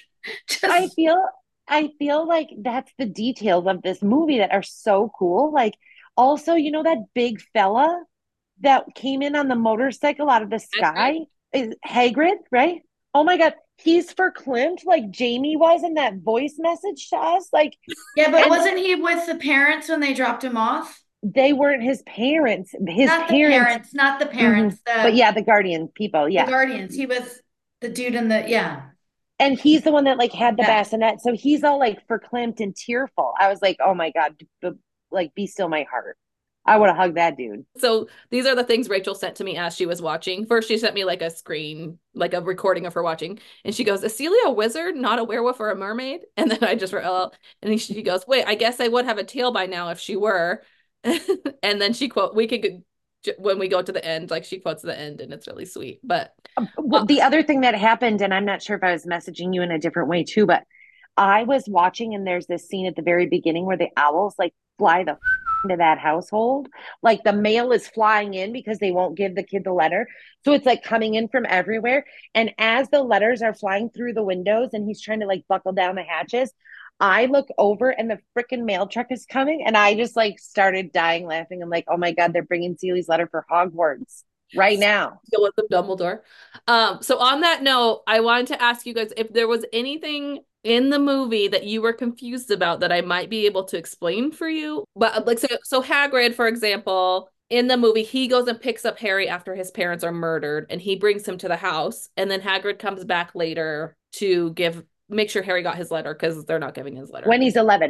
I feel like that's the details of this movie that are so cool. Like also, you know, that big fella that came in on the motorcycle out of the sky is Hagrid, right? Oh my God. He's for Klimt, like Jamie was in that voice message to us. Like, yeah, but wasn't he with the parents when they dropped him off? They weren't his parents. Not the parents. Mm-hmm. But yeah, the guardian people. Yeah. The guardians. He was the dude in the, yeah. And he's the one that like had the bassinet. So he's all like verklempt and tearful. I was like, oh my God, like be still my heart. I would have hugged that dude. So these are the things Rachel sent to me as she was watching. First, she sent me like a screen, like a recording of her watching. And she goes, is Celia a wizard, not a werewolf or a mermaid? And then I just wrote, oh, and she goes, wait, I guess I would have a tail by now if she were. And then she when we go to the end, like she quotes the end and it's really sweet. But well, the other thing that happened, and I'm not sure if I was messaging you in a different way too, but I was watching and there's this scene at the very beginning where the owls like fly the into that household. Like the mail is flying in because they won't give the kid the letter. So it's like coming in from everywhere. And as the letters are flying through the windows and he's trying to like buckle down the hatches, I look over and the freaking mail truck is coming. And I just like started dying laughing. I'm like, oh my God, they're bringing Celie's letter for Hogwarts right now. Go with them, Dumbledore. So on that note, I wanted to ask you guys if there was anything in the movie that you were confused about that I might be able to explain for you. But like, so Hagrid, for example, in the movie, he goes and picks up Harry after his parents are murdered and he brings him to the house. And then Hagrid comes back later to make sure Harry got his letter because they're not giving his letter. When he's 11.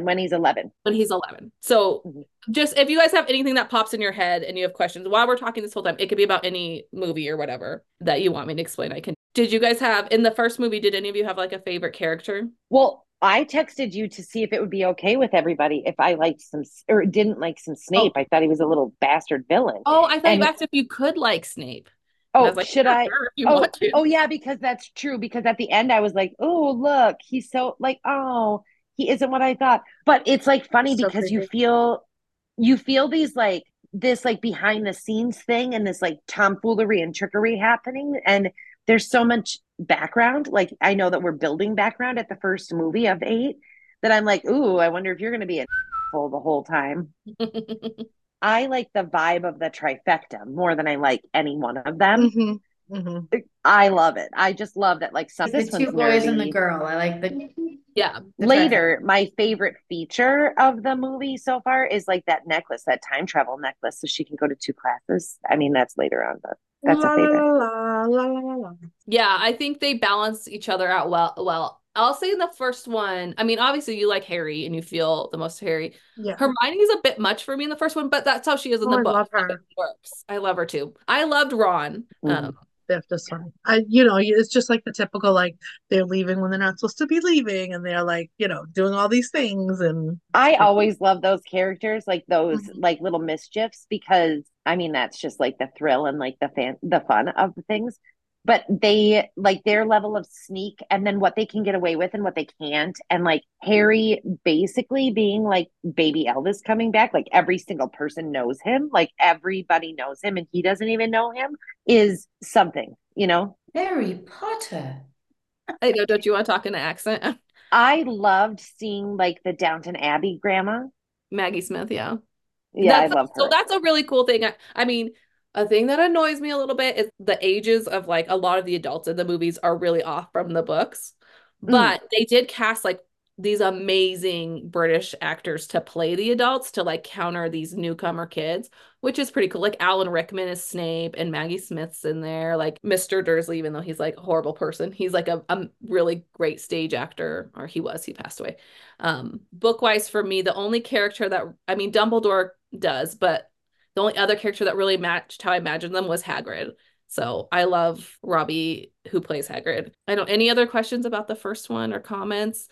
So just if you guys have anything that pops in your head and you have questions while we're talking this whole time, it could be about any movie or whatever that you want me to explain. I can. Did you guys have, in the first movie, did any of you have like a favorite character? Well, I texted you to see if it would be okay with everybody if I liked or didn't like some Snape. I thought he was a little bastard villain. Oh, I thought you asked if you could like Snape. Oh, like, should I? Oh, yeah, because that's true. Because at the end, I was like, oh, look, he's so like, oh, he isn't what I thought. But it's like funny because crazy. you feel these like this like behind the scenes thing and this like tomfoolery and trickery happening. And there's so much background. Like I know that we're building background at the first movie of 8 that I'm like, ooh, I wonder if you're going to be an asshole the whole time. I like the vibe of the trifecta more than I like any one of them. Mm-hmm. Mm-hmm. I love it. I just love that. Like some the two boys and the girl. I like Later, my favorite feature of the movie so far is like that necklace, that time travel necklace, so she can go to 2 classes. I mean, that's later on, but that's a favorite. Yeah, I think they balance each other out well. I'll say in the first one, I mean, obviously you like Harry and you feel the most Harry. Yeah. Hermione is a bit much for me in the first one, but that's how she is in the book. I love her. It works. I love her too. I loved Ron. That's just funny. It's just like the typical, like they're leaving when they're not supposed to be leaving and they're like, doing all these things. And I always love those characters, like those like little mischiefs, because I mean, that's just like the thrill and like the fun of the things. But they like their level of sneak and then what they can get away with and what they can't. And like Harry basically being like baby Elvis coming back, like every single person knows him, like everybody knows him and he doesn't even know him is something, Harry Potter. I know, don't you want to talk in an accent? I loved seeing like the Downton Abbey grandma. Maggie Smith, yeah. Yeah, I love her. So that's a really cool thing. I mean, a thing that annoys me a little bit is the ages of like a lot of the adults in the movies are really off from the books. But they did cast like these amazing British actors to play the adults to like counter these newcomer kids, which is pretty cool. Like Alan Rickman is Snape and Maggie Smith's in there. Like Mr. Dursley, even though he's like a horrible person, he's like a really great stage actor, or he passed away. Book-wise for me, the only character that, I mean, Dumbledore does, but the only other character that really matched how I imagined them was Hagrid. So I love Robbie, who plays Hagrid. I don't, any other questions about the first one or comments?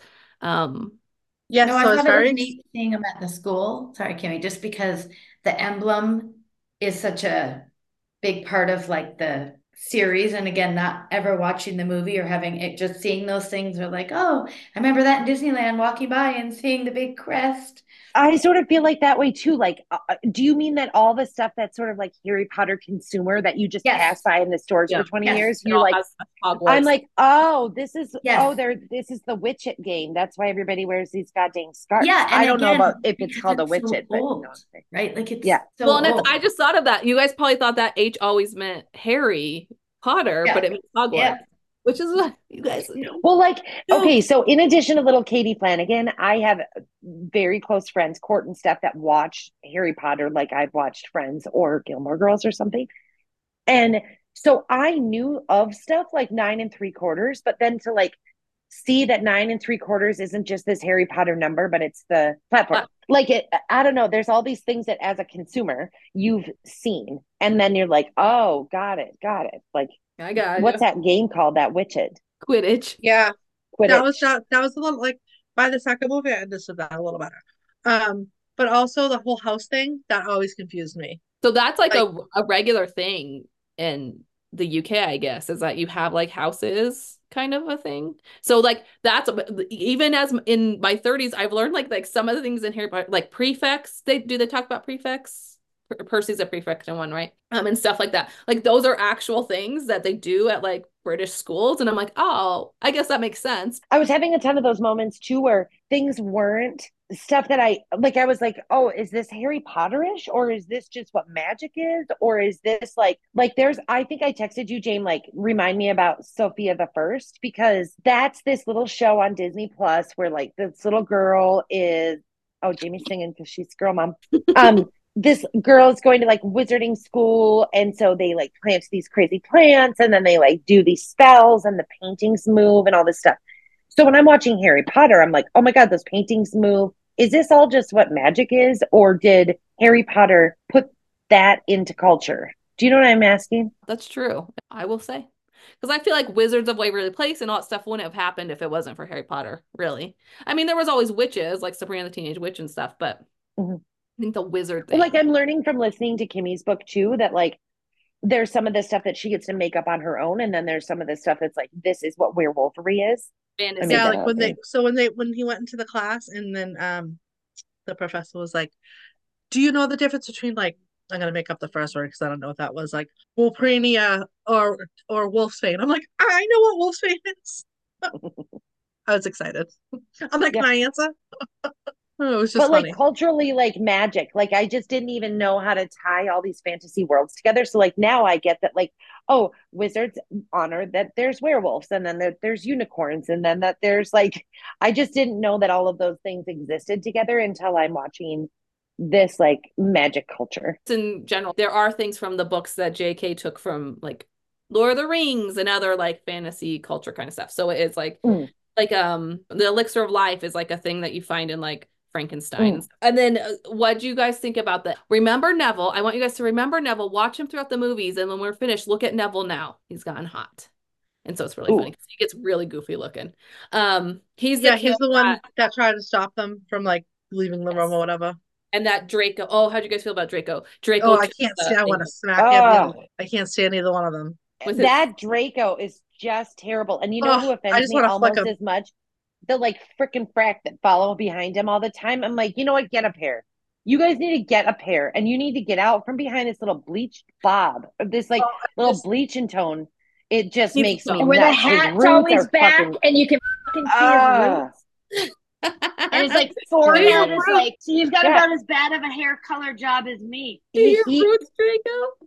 Yes, No, I so it's thought it was very neat seeing them at the school. Sorry, Kimmy, just because the emblem is such a big part of like the series. And again, not ever watching the movie or having it, just seeing those things are like, oh, I remember that in Disneyland, walking by and seeing the big crest. I sort of feel like that way too. Like, do you mean that all the stuff that's sort of like Harry Potter consumer that you just Yes. pass by in the stores Yeah. for 20 Yes. years? It You're all like, has Hogwarts. I'm like, oh, this is, Yes. this is the Witch-It game. That's why everybody wears these goddamn scarves. Yeah, and I don't know again, about if it's because called a it's so Witch-It, but you know old, what I'm saying. right? Like it's Yeah. so Well, and old. I just thought of that. You guys probably thought that H always meant Harry Potter, Yeah. but it means Hogwarts, Yeah. which is what you guys know. Well, like, okay, so in addition to little Katie Flanagan, I have very close friends, Court and Steph, that watch Harry Potter like I've watched Friends or Gilmore Girls or something. And so I knew of stuff like 9 3/4, but then to like see that 9 3/4 isn't just this Harry Potter number, but it's the platform. Like it, I don't know. There's all these things that as a consumer you've seen, and then you're like, oh, got it. Like, I got what's that game called? That Witched Quidditch. yeah. Quidditch. That was a little like by the second movie I understood that a little better. But also the whole house thing that always confused me. So that's like Like- a regular thing in the UK, I guess, is that you have like houses kind of a thing. So like that's even as in my 30s, I've learned like some of the things in Harry Potter, like prefects. They talk about prefects. Percy's a prefect in one, right? And stuff like that. Like those are actual things that they do at like British schools, and I'm like, oh, I guess that makes sense. I was having a ton of those moments too where things weren't stuff that I was like, oh, is this Harry Potterish, or is this just what magic is, or is this like there's, I think I texted you, Jane, like remind me about Sophia the First, because that's this little show on Disney Plus where like this little girl is, oh, Jamie's singing because she's girl mom. This girl is going to like wizarding school, and so they like plant these crazy plants, and then they like do these spells, and the paintings move and all this stuff. So when I'm watching Harry Potter, I'm like, oh my God, those paintings move. Is this all just what magic is, or did Harry Potter put that into culture? Do you know what I'm asking? That's true, I will say. Because I feel like Wizards of Waverly Place and all that stuff wouldn't have happened if it wasn't for Harry Potter, really. I mean, there was always witches, like Sabrina the Teenage Witch and stuff, but I think the wizard thing. Well, like I'm learning from listening to Kimmy's book too, that like there's some of this stuff that she gets to make up on her own, and then there's some of this stuff that's like, this is what werewolfery is. Fantasy. Yeah, like when he went into the class, and then the professor was like, do you know the difference between, like, I'm gonna make up the first word because I don't know what that was, like Wolfrania or Wolfsbane. I'm like, I know what Wolfsbane is. I was excited. I'm like, can I answer? Oh, it was just funny. Like culturally, like magic, like I just didn't even know how to tie all these fantasy worlds together. So like now I get that, like, oh, wizards honor that there's werewolves, and then there's unicorns, and then that there's like, I just didn't know that all of those things existed together until I'm watching this like magic culture. In general, there are things from the books that JK took from like Lord of the Rings and other like fantasy culture kind of stuff. So it's like the elixir of life is like a thing that you find in like Frankenstein. And then what do you guys think about that? Remember Neville. I want you guys to remember Neville, watch him throughout the movies, and when we're finished, look at Neville now. He's gotten hot. And so it's really funny because he gets really goofy looking. He's the one that tried to stop them from like leaving the room or whatever. And that Draco. Oh, how'd you guys feel about Draco? Oh, I can't stand. I want to smack him. I can't stand either one of them. That Draco is just terrible. And you know who offends me almost as much? The like freaking frack that follow behind him all the time. I'm like, you know what? Get a pair. You guys need to get a pair, and you need to get out from behind this little bleached bob, this like little bleach and tone. It just makes me where nuts. the hat's always back, and you can fucking see his roots. And it's like forehead is like, so he's got about as bad of a hair color job as me. Your roots, Draco.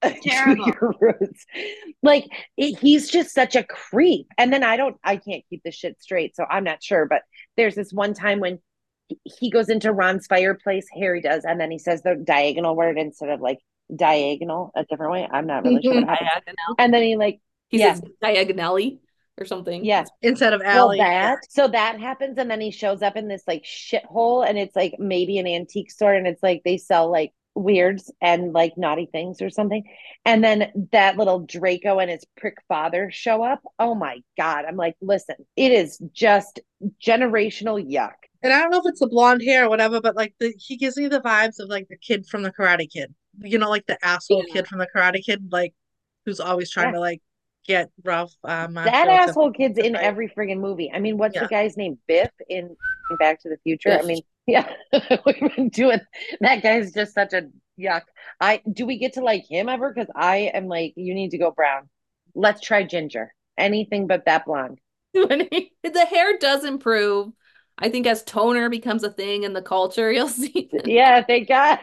Terrible. To your roots. Like he's just such a creep. And then I can't keep this shit straight, so I'm not sure. But there's this one time when he goes into Ron's fireplace, Harry does, and then he says the diagonal word instead of like diagonal a different way. I'm not really sure what happened. Diagonal. And then he says diagonally or something. Yeah. Instead of alley. So that happens, and then he shows up in this like shithole, and it's like maybe an antique store, and it's like they sell like weirds and like naughty things or something. And then that little Draco and his prick father show up. Oh my God. I'm like, listen, it is just generational yuck. And I don't know if it's the blonde hair or whatever, but like he gives me the vibes of like the kid from the Karate Kid. You know, like the asshole kid from the Karate Kid, like who's always trying to like get rough. That asshole kid's in every friggin' movie. I mean, what's the guy's name? Biff in Back to the Future. Biff. I mean, yeah, we've been doing that. Guy's just such a yuck. Do we get to like him ever? Because I am like, you need to go brown. Let's try ginger. Anything but that blonde. The hair does improve. I think as toner becomes a thing in the culture, you'll see. Yeah, thank God.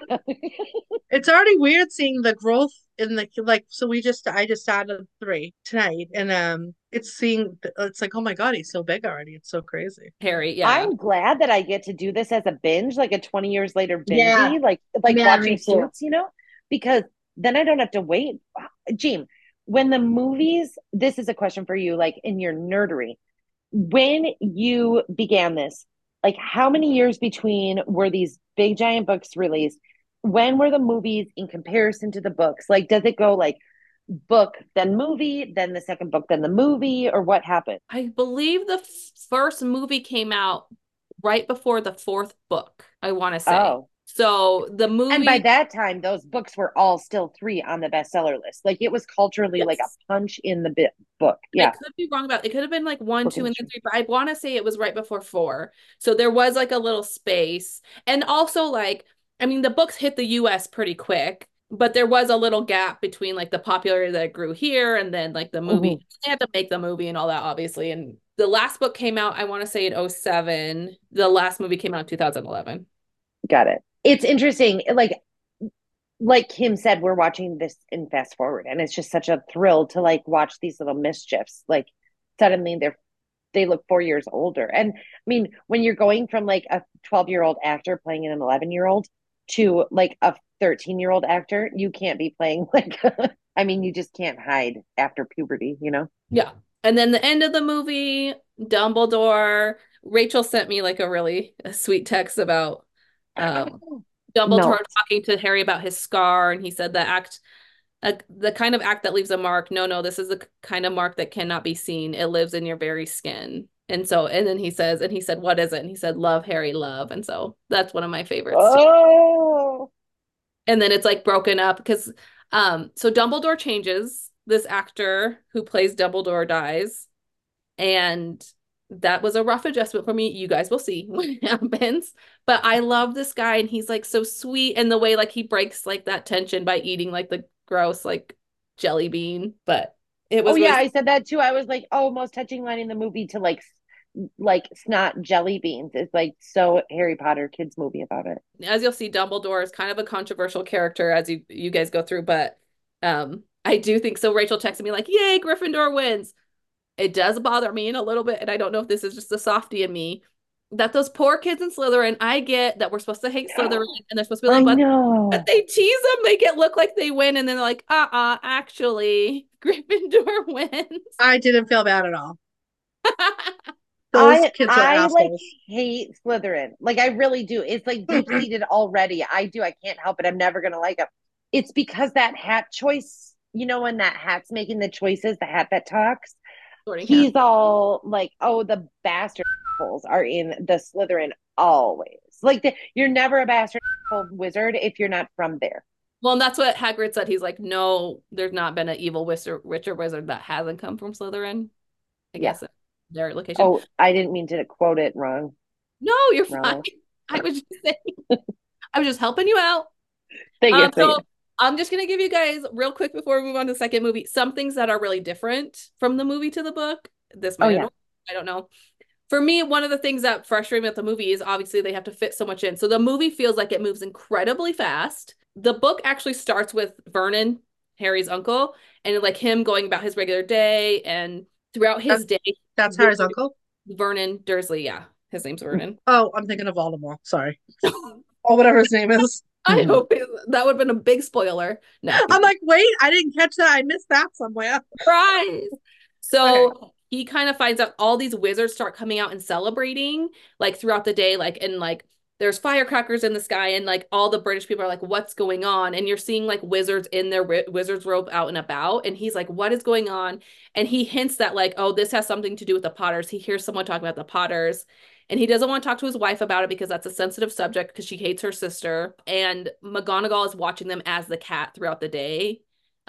It's already weird seeing the growth in the like. So I just started 3 tonight, and it's like, oh my God, he's so big already. It's so crazy. Harry, yeah. I'm glad that I get to do this as a binge, like a 20 years later binge, like watching Suits, you know, because then I don't have to wait. Jean, when the movies, this is a question for you, like in your nerdery. When you began this, like how many years between were these big giant books released? When were the movies in comparison to the books? Like, does it go like book, then movie, then the second book, then the movie, or what happened? I believe the first movie came out right before the 4th book, I want to say. Oh. So the movie, and by that time, those books were all still 3 on the bestseller list. Like it was culturally like a punch in the book. Yeah, I could be wrong about it. It could have been like 1, 2, and then 3, but I want to say it was right before 4. So there was like a little space, and also like, I mean, the books hit the U.S. pretty quick, but there was a little gap between like the popularity that grew here and then like the movie. Mm-hmm. They had to make the movie and all that, obviously. And the last book came out, I want to say in 2007. The last movie came out in 2011. Got it. It's interesting. Like Kim said, we're watching this in fast forward, and it's just such a thrill to like watch these little mischiefs. Like suddenly they look 4 years older. And I mean, when you're going from like a 12-year-old actor playing an 11-year-old to like a 13-year-old actor, you can't be playing like I mean, you just can't hide after puberty, you know? Yeah. And then the end of the movie, Dumbledore, Rachel sent me like a sweet text about Dumbledore talking to Harry about his scar, and he said the kind of act that leaves a mark. No, this is the kind of mark that cannot be seen. It lives in your very skin. And then he said, what is it? And he said, love, Harry, love. And so that's one of my favorites. Oh. And then it's like broken up because so Dumbledore changes. This actor who plays Dumbledore dies. And that was a rough adjustment for me. You guys will see what happens. But I love this guy, and he's like so sweet, and the way like he breaks like that tension by eating like the gross like jelly bean. But it was I said that too. I was like, most touching line in the movie to like snot jelly beans. It's like so Harry Potter kids movie about it. As you'll see, Dumbledore is kind of a controversial character as you guys go through, but I do think so. Rachel texted me like, yay, Gryffindor wins. It does bother me in a little bit, and I don't know if this is just the softie in me, that those poor kids in Slytherin, I get that we're supposed to hate Slytherin, and they're supposed to be like, but they tease them, make it look like they win, and then they're like, actually, Gryffindor wins. I didn't feel bad at all. Those kids are assholes. Like hate Slytherin. Like I really do. It's like deep-seated already. I do. I can't help it. I'm never going to like them. It's because that hat choice, you know, when that hat's making the choices, the hat that talks, he's all like, the bastard are in the Slytherin always. Like you're never a bastard wizard if you're not from there. Well, and that's what Hagrid said. He's like, no, there's not been an evil witch or wizard that hasn't come from Slytherin. I guess their location. Oh, I didn't mean to quote it wrong. No, you're fine. I was just saying, I was just helping you out. Thank you. I'm just going to give you guys real quick before we move on to the second movie, some things that are really different from the movie to the book. This might, I don't know. For me, one of the things that frustrated me with the movie is obviously they have to fit so much in. So the movie feels like it moves incredibly fast. The book actually starts with Vernon Harry's uncle, and like him going about his regular day, and throughout his day, That's Harry's uncle? Vernon Dursley. Yeah, his name's Vernon. Oh, I'm thinking of Voldemort. Sorry. Or whatever his name is. I hope that would have been a big spoiler. No, I'm like, wait, I didn't catch that. I missed that somewhere. surprise. So he kind of finds out all these wizards start coming out and celebrating like throughout the day, like, and like there's firecrackers in the sky, and like all the British people are like, what's going on? And you're seeing like wizards in their wizards robe out and about, and he's like, what is going on? And he hints that like, oh, this has something to do with the Potters. He hears someone talking about the Potters, and he doesn't want to talk to his wife about it because that's a sensitive subject because she hates her sister, and McGonagall is watching them as the cat throughout the day.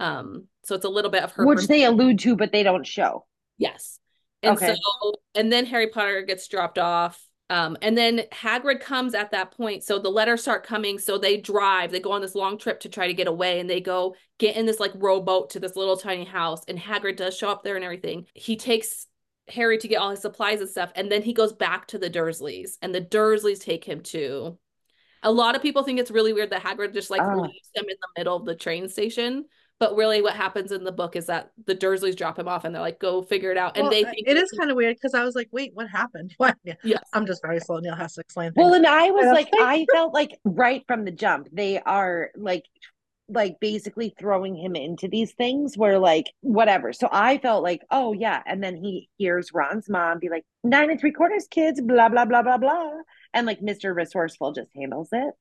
So it's a little bit of her, which they allude to, but they don't show. yes. And Okay. so, and then Harry Potter gets dropped off. And then Hagrid comes at that point. So the letters start coming. So they go on this long trip to try to get away, and they go get in this like rowboat to this little tiny house. And Hagrid does show up there and everything. He takes Harry to get all his supplies and stuff. And then he goes back to the Dursleys, and the Dursleys take him to. A lot of people think it's really weird that Hagrid just like leaves him in the middle of the train station. But really what happens in the book is that the Dursleys drop him off, and they're like, go figure it out. And they think it is kind of weird because I was like, wait, what happened? What? Yeah. Yes. I'm just very slow. Neil has to explain things. Well, and I was like, I felt like right from the jump, they are like basically throwing him into these things where like whatever. So I felt like, oh yeah. And then he hears Ron's mom be like, 9 3/4 kids, blah, blah, blah, blah, blah. And like Mr. Resourceful just handles it.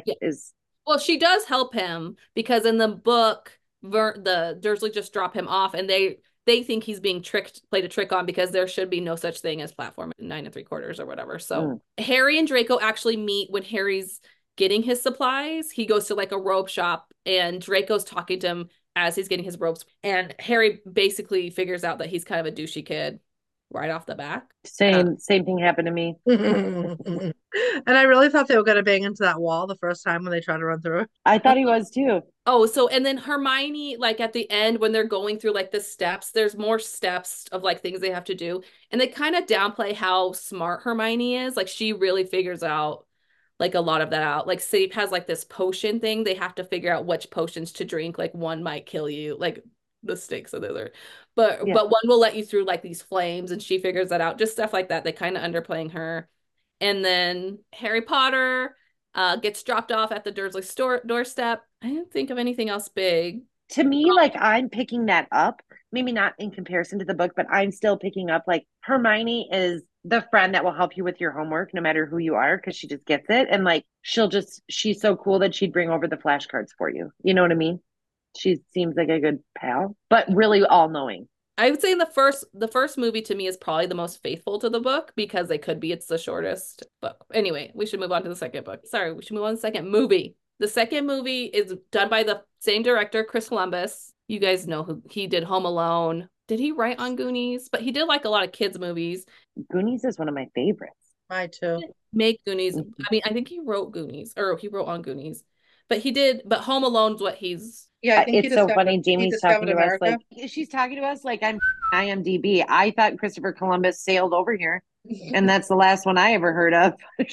Well, she does help him because in the book, the Dursley just drop him off, and they think he's being played a trick on because there should be no such thing as platform 9 3/4 or whatever. So Harry and Draco actually meet when Harry's getting his supplies. He goes to like a robe shop, and Draco's talking to him as he's getting his robes. And Harry basically figures out that he's kind of a douchey kid right off the bat. Same thing happened to me. And I really thought they were going to bang into that wall the first time when they tried to run through it. I thought he was too. Oh, so, and then Hermione, like at the end when they're going through like the steps, there's more steps of like things they have to do. And they kind of downplay how smart Hermione is. Like she really figures out like a lot of that out. Like Snape has like this potion thing. They have to figure out which potions to drink. Like one might kill you, like the stakes of the other. But one will let you through like these flames, and she figures that out. Just stuff like that. They kind of underplaying her. And then Harry Potter gets dropped off at the Dursley doorstep. I didn't think of anything else big. To me, like I'm picking that up. Maybe not in comparison to the book, but I'm still picking up like Hermione is the friend that will help you with your homework no matter who you are, because she just gets it. And like she's so cool that she'd bring over the flashcards for you. You know what I mean? She seems like a good pal, but really all-knowing. I would say the first movie to me is probably the most faithful to the book because it's the shortest book. Anyway, we should move on to the second book. Sorry, we should move on to the second movie. The second movie is done by the same director, Chris Columbus. You guys know who he did Home Alone. Did he write on Goonies? But he did like a lot of kids movies. Goonies is one of my favorites. Mine too. Make Goonies. I mean, I think he wrote Goonies, or he wrote on Goonies. But Home Alone's what he's. Yeah, I think it's so funny. Jamie's talking to us like she's talking to us like I'm IMDb. I thought Christopher Columbus sailed over here, and that's the last one I ever heard of.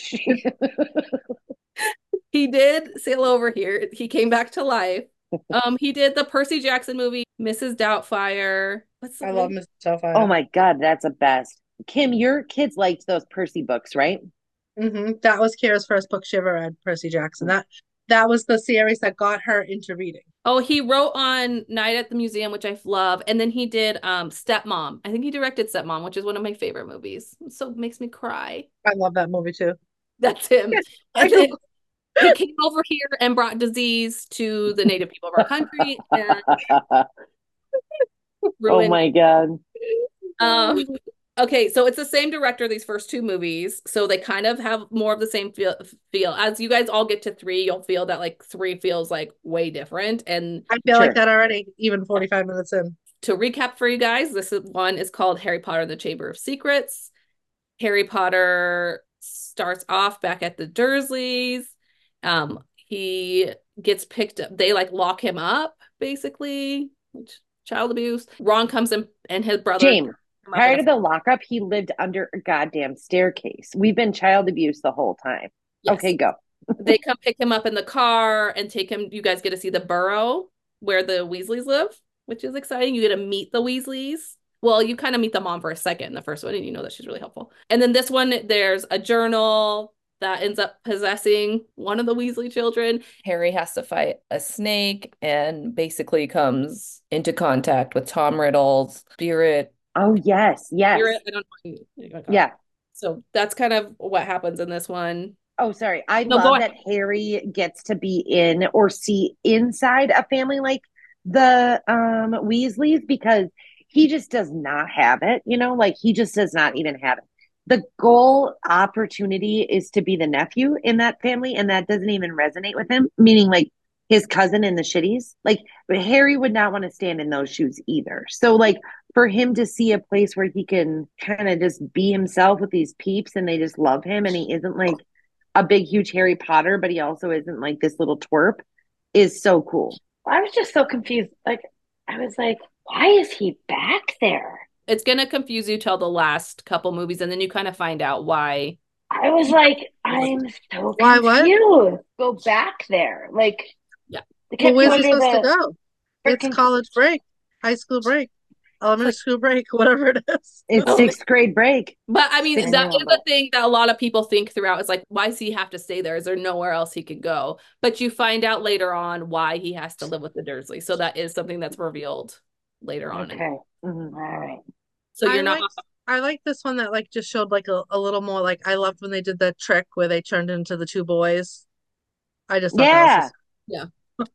He did sail over here. He came back to life. He did the Percy Jackson movie, Mrs. Doubtfire. I love Mrs. Doubtfire. Oh my God, that's the best. Kim, your kids liked those Percy books, right? Mm-hmm. That was Kira's first book she ever read, Percy Jackson. That was the series that got her into reading. Oh, he wrote on Night at the Museum, which I love. And then he did Stepmom. I think he directed Stepmom, which is one of my favorite movies. So it makes me cry. I love that movie too. That's him. And then he came over here and brought disease to the native people of our country. And oh my God. Okay, so it's the same director, these first two movies. So they kind of have more of the same feel. As you guys all get to 3, you'll feel that like 3 feels like way different. And I feel like that already, even 45 minutes in. To recap for you guys, one is called Harry Potter and the Chamber of Secrets. Harry Potter starts off back at the Dursleys. He gets picked up. They like lock him up, basically, which child abuse. Ron comes in and his brother. James. Prior to the lockup, he lived under a goddamn staircase. We've been child abuse the whole time. Yes. Okay, go. They come pick him up in the car and take him. You guys get to see the burrow. where the Weasleys live, which is exciting. You get to meet the Weasleys. Well, you kind of meet the mom for a second in the first one, and you know that she's really helpful. And then this one, there's a journal that ends up possessing one of the Weasley children. Harry has to fight a snake and basically comes into contact with Tom Riddle's spirit. Oh, yes. Spirit, I don't know. Yeah. So that's kind of what happens in this one. Oh, sorry. I love that Harry gets to be in or see inside a family like the Weasleys, because he just does not have it, like he just does not even have it. The goal opportunity is to be the nephew in that family, and that doesn't even resonate with him, meaning like his cousin in the shitties. Like, but Harry would not want to stand in those shoes either. So like for him to see a place where he can kind of just be himself with these peeps and they just love him, and he isn't like a big, huge Harry Potter, but he also isn't like this little twerp, is so cool. I was just so confused. Like, I was like, why is he back there? It's going to confuse you till the last couple movies, and then you kind of find out why. I was like, I'm so confused. Why what? Go back there. Like, yeah. Well, where's he supposed to go? It's college break, high school break, elementary school break, whatever it is. It's sixth grade break. But I mean, that is the thing that a lot of people think throughout. Is like, why does he have to stay there? Is there nowhere else he could go? But you find out later on why he has to live with the Dursleys. So that is something that's revealed later on. Okay. All right. So you're not. I like this one that like just showed like a little more like, I loved when they did the trick where they turned into the two boys. I just thought that was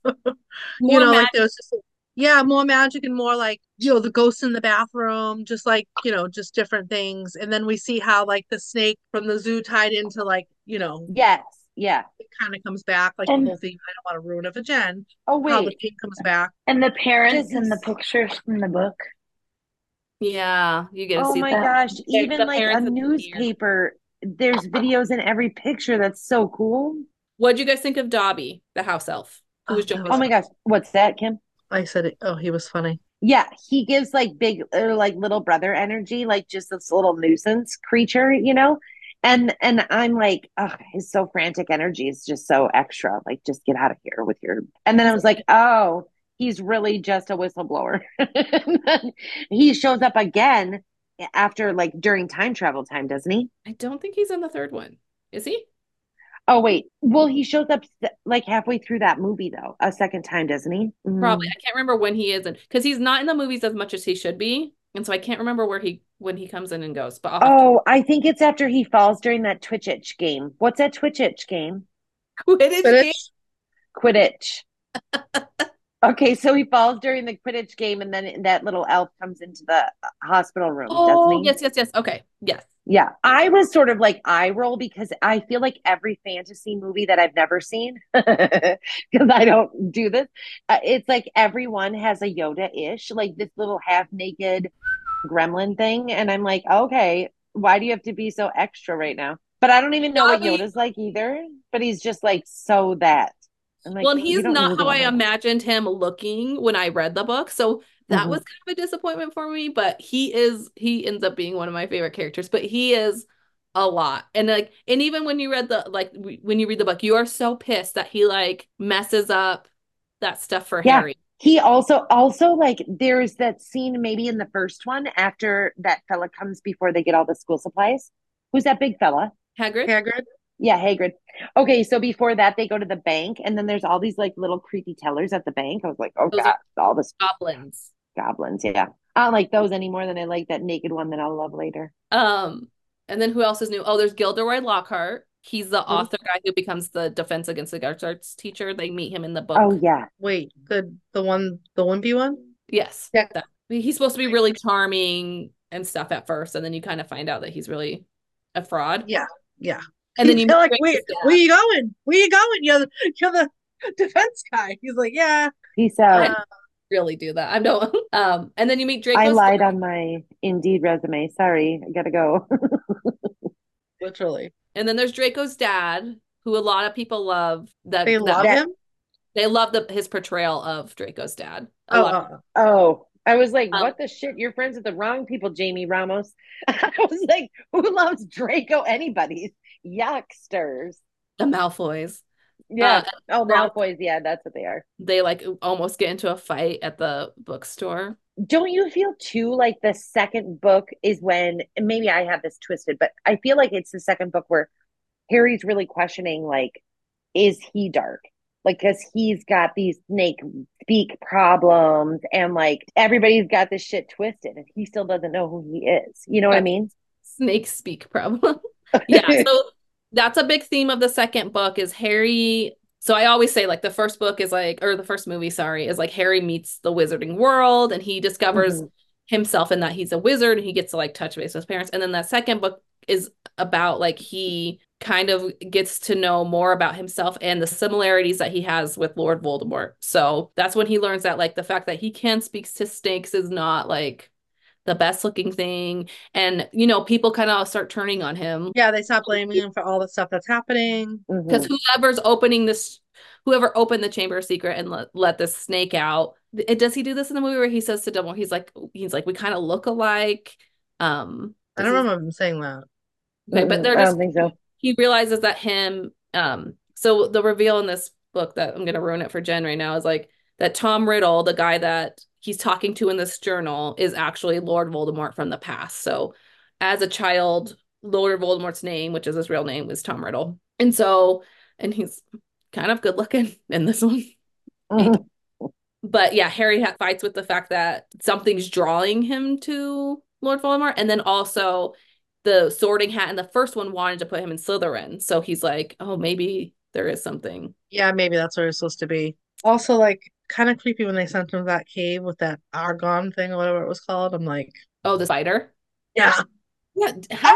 like there was just more magic and more like, the ghost in the bathroom, just like, just different things. And then we see how like the snake from the zoo tied into like, yes, yeah, it kind of comes back like the whole thing. I don't want to ruin it for Jen. Oh wait, how the thing comes back, and the parents and the pictures from the book. Yeah, you get to see. Oh my gosh, even like a newspaper, there's videos in every picture. That's so cool. What'd you guys think of Dobby, the house elf? Who was Joe? Oh my gosh, what's that, Kim? I said it. Oh, he was funny. Yeah, he gives like big or like little brother energy, like just this little nuisance creature, And I'm like, oh, his so frantic energy is just so extra. Like, just get out of here with your. And then I was like, oh, he's really just a whistleblower. And then he shows up again after like during time travel time, doesn't he? I don't think he's in the third one. Is he? Oh, wait. Well, he shows up like halfway through that movie, though, a second time, doesn't he? Probably. I can't remember when he is in, because he's not in the movies as much as he should be. And so I can't remember when he comes in and goes. But I think it's after he falls during that Quidditch game. What's that Quidditch game? Quidditch. Quidditch. Okay, so he falls during the Quidditch game, and then that little elf comes into the hospital room, doesn't he? Yes. Okay, yes. Yeah, I was sort of like eye roll because I feel like every fantasy movie that I've never seen, because I don't do this, it's like everyone has a Yoda-ish, like this little half-naked gremlin thing. And I'm like, okay, why do you have to be so extra right now? But I don't even know what Yoda's like either, but he's just like so that. Like, well, and he's not how I imagined him looking when I read the book. So that was kind of a disappointment for me, but he ends up being one of my favorite characters, but he is a lot. And like, and even when you read when you read the book, you are so pissed that he like messes up that stuff for Harry. He also like there's that scene maybe in the first one after that fella comes before they get all the school supplies. Who's that big fella? Hagrid. Yeah, Hagrid. Okay, so before that, they go to the bank, and then there's all these like little creepy tellers at the bank. I was like, oh god, all this goblins. Yeah, I don't like those anymore than I like that naked one that I'll love later. And then who else is new? Oh, there's Gilderoy Lockhart. He's the author guy who becomes the Defense Against the Dark Arts teacher. They meet him in the book. Oh yeah. Wait, the wimpy one? Yes. Yeah. He's supposed to be really charming and stuff at first, and then you kind of find out that he's really a fraud. Yeah. And then you like, where you going? Where you going? You're the defense guy. He's like, yeah. Peace out. Really do that. I know. And then you meet Draco. I lied on my Indeed resume. Sorry, I gotta go. Literally. And then there's Draco's dad, who a lot of people love. They love him. They love his portrayal of Draco's dad. I was like, what the shit? You're friends with the wrong people, Jamie Ramos. I was like, who loves Draco? Anybody's. Yucksters. The Malfoys. Yeah. Oh, Ron, Malfoys. Yeah, that's what they are. they like almost get into a fight at the bookstore. Don't you feel too like the second book is when, and maybe I have this twisted, but I feel like it's the second book where Harry's really questioning, like, is he dark? Like, because he's got these snake speak problems and like everybody's got this shit twisted and he still doesn't know who he is. You know what I mean? Snake speak problem. Yeah, so that's a big theme of the second book is Harry. So I always say like the first book is like, or the first movie, sorry, is like Harry meets the wizarding world and he discovers himself in that he's a wizard and he gets to like touch base with his parents. And then that second book is about like he kind of gets to know more about himself and the similarities that he has with Lord Voldemort. So that's when he learns that like the fact that he can speak to snakes is not like the best looking thing. And, you know, people kind of start turning on him. Yeah, they stop blaming him for all the stuff that's happening. Because whoever opened the Chamber of Secret and let this snake out, does he do this in the movie where he says to Dumbledore, he's like, we kind of look alike. I don't remember him saying that. Okay, but they're I just, don't think so. he realizes that so the reveal in this book that I'm going to ruin it for Jen right now is like that Tom Riddle, the guy that he's talking to in this journal, is actually Lord Voldemort from the past. So as a child, Lord Voldemort's name, which is his real name, was Tom Riddle. And he's kind of good looking in this one. But yeah, Harry fights with the fact that something's drawing him to Lord Voldemort. And then also the Sorting Hat in the first one wanted to put him in Slytherin. So he's like, oh, maybe there is something. Yeah, maybe that's where it's supposed to be. Also, like, kind of creepy when they sent him to that cave with that argon thing or whatever it was called. I'm like, oh, the spider? Yeah. Yeah.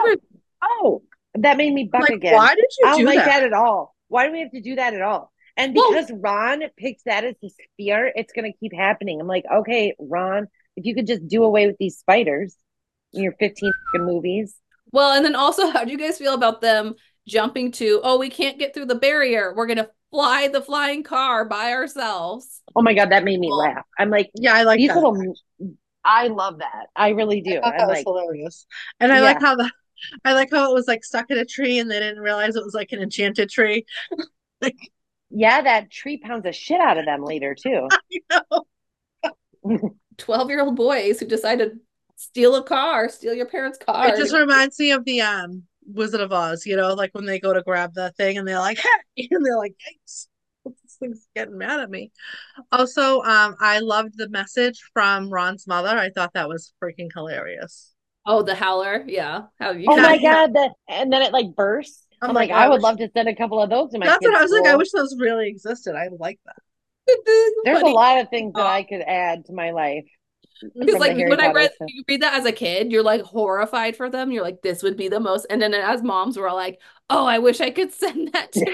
That made me buck like, again. why did you I don't do like that? that at all. Why do we have to do that at all? And because Ron picks that as his fear, it's going to keep happening. I'm like, okay, Ron, if you could just do away with these spiders in your 15 movies. Well, and then also, how do you guys feel about them jumping to, oh, we can't get through the barrier. We're going to fly the flying car by ourselves. Oh my God, that made me laugh. I'm like, yeah, I like these that. little, I love that. I really do. I I'm was like, hilarious. And I like how it was like stuck in a tree and they didn't realize it was like an enchanted tree. Like, yeah, that tree pounds the shit out of them later too. I know. 12-year-old boys who decided to steal your parents' car. It just reminds me of the Wizard of Oz, you know, like when they go to grab the thing and they're like, hey, and they're like, yikes, this thing's getting mad at me. Also, I loved the message from Ron's mother. I thought that was freaking hilarious. Oh, the howler, yeah. Oh my God, and then it like bursts. I'm like, I would love to send a couple of those to my kids. That's what I was like. I wish those really existed. I like that. There's a lot of things that I could add to my life. Because like when you read that as a kid, you're like horrified for them. You're like, this would be the most. And then as moms, we're like, oh, I wish I could send that to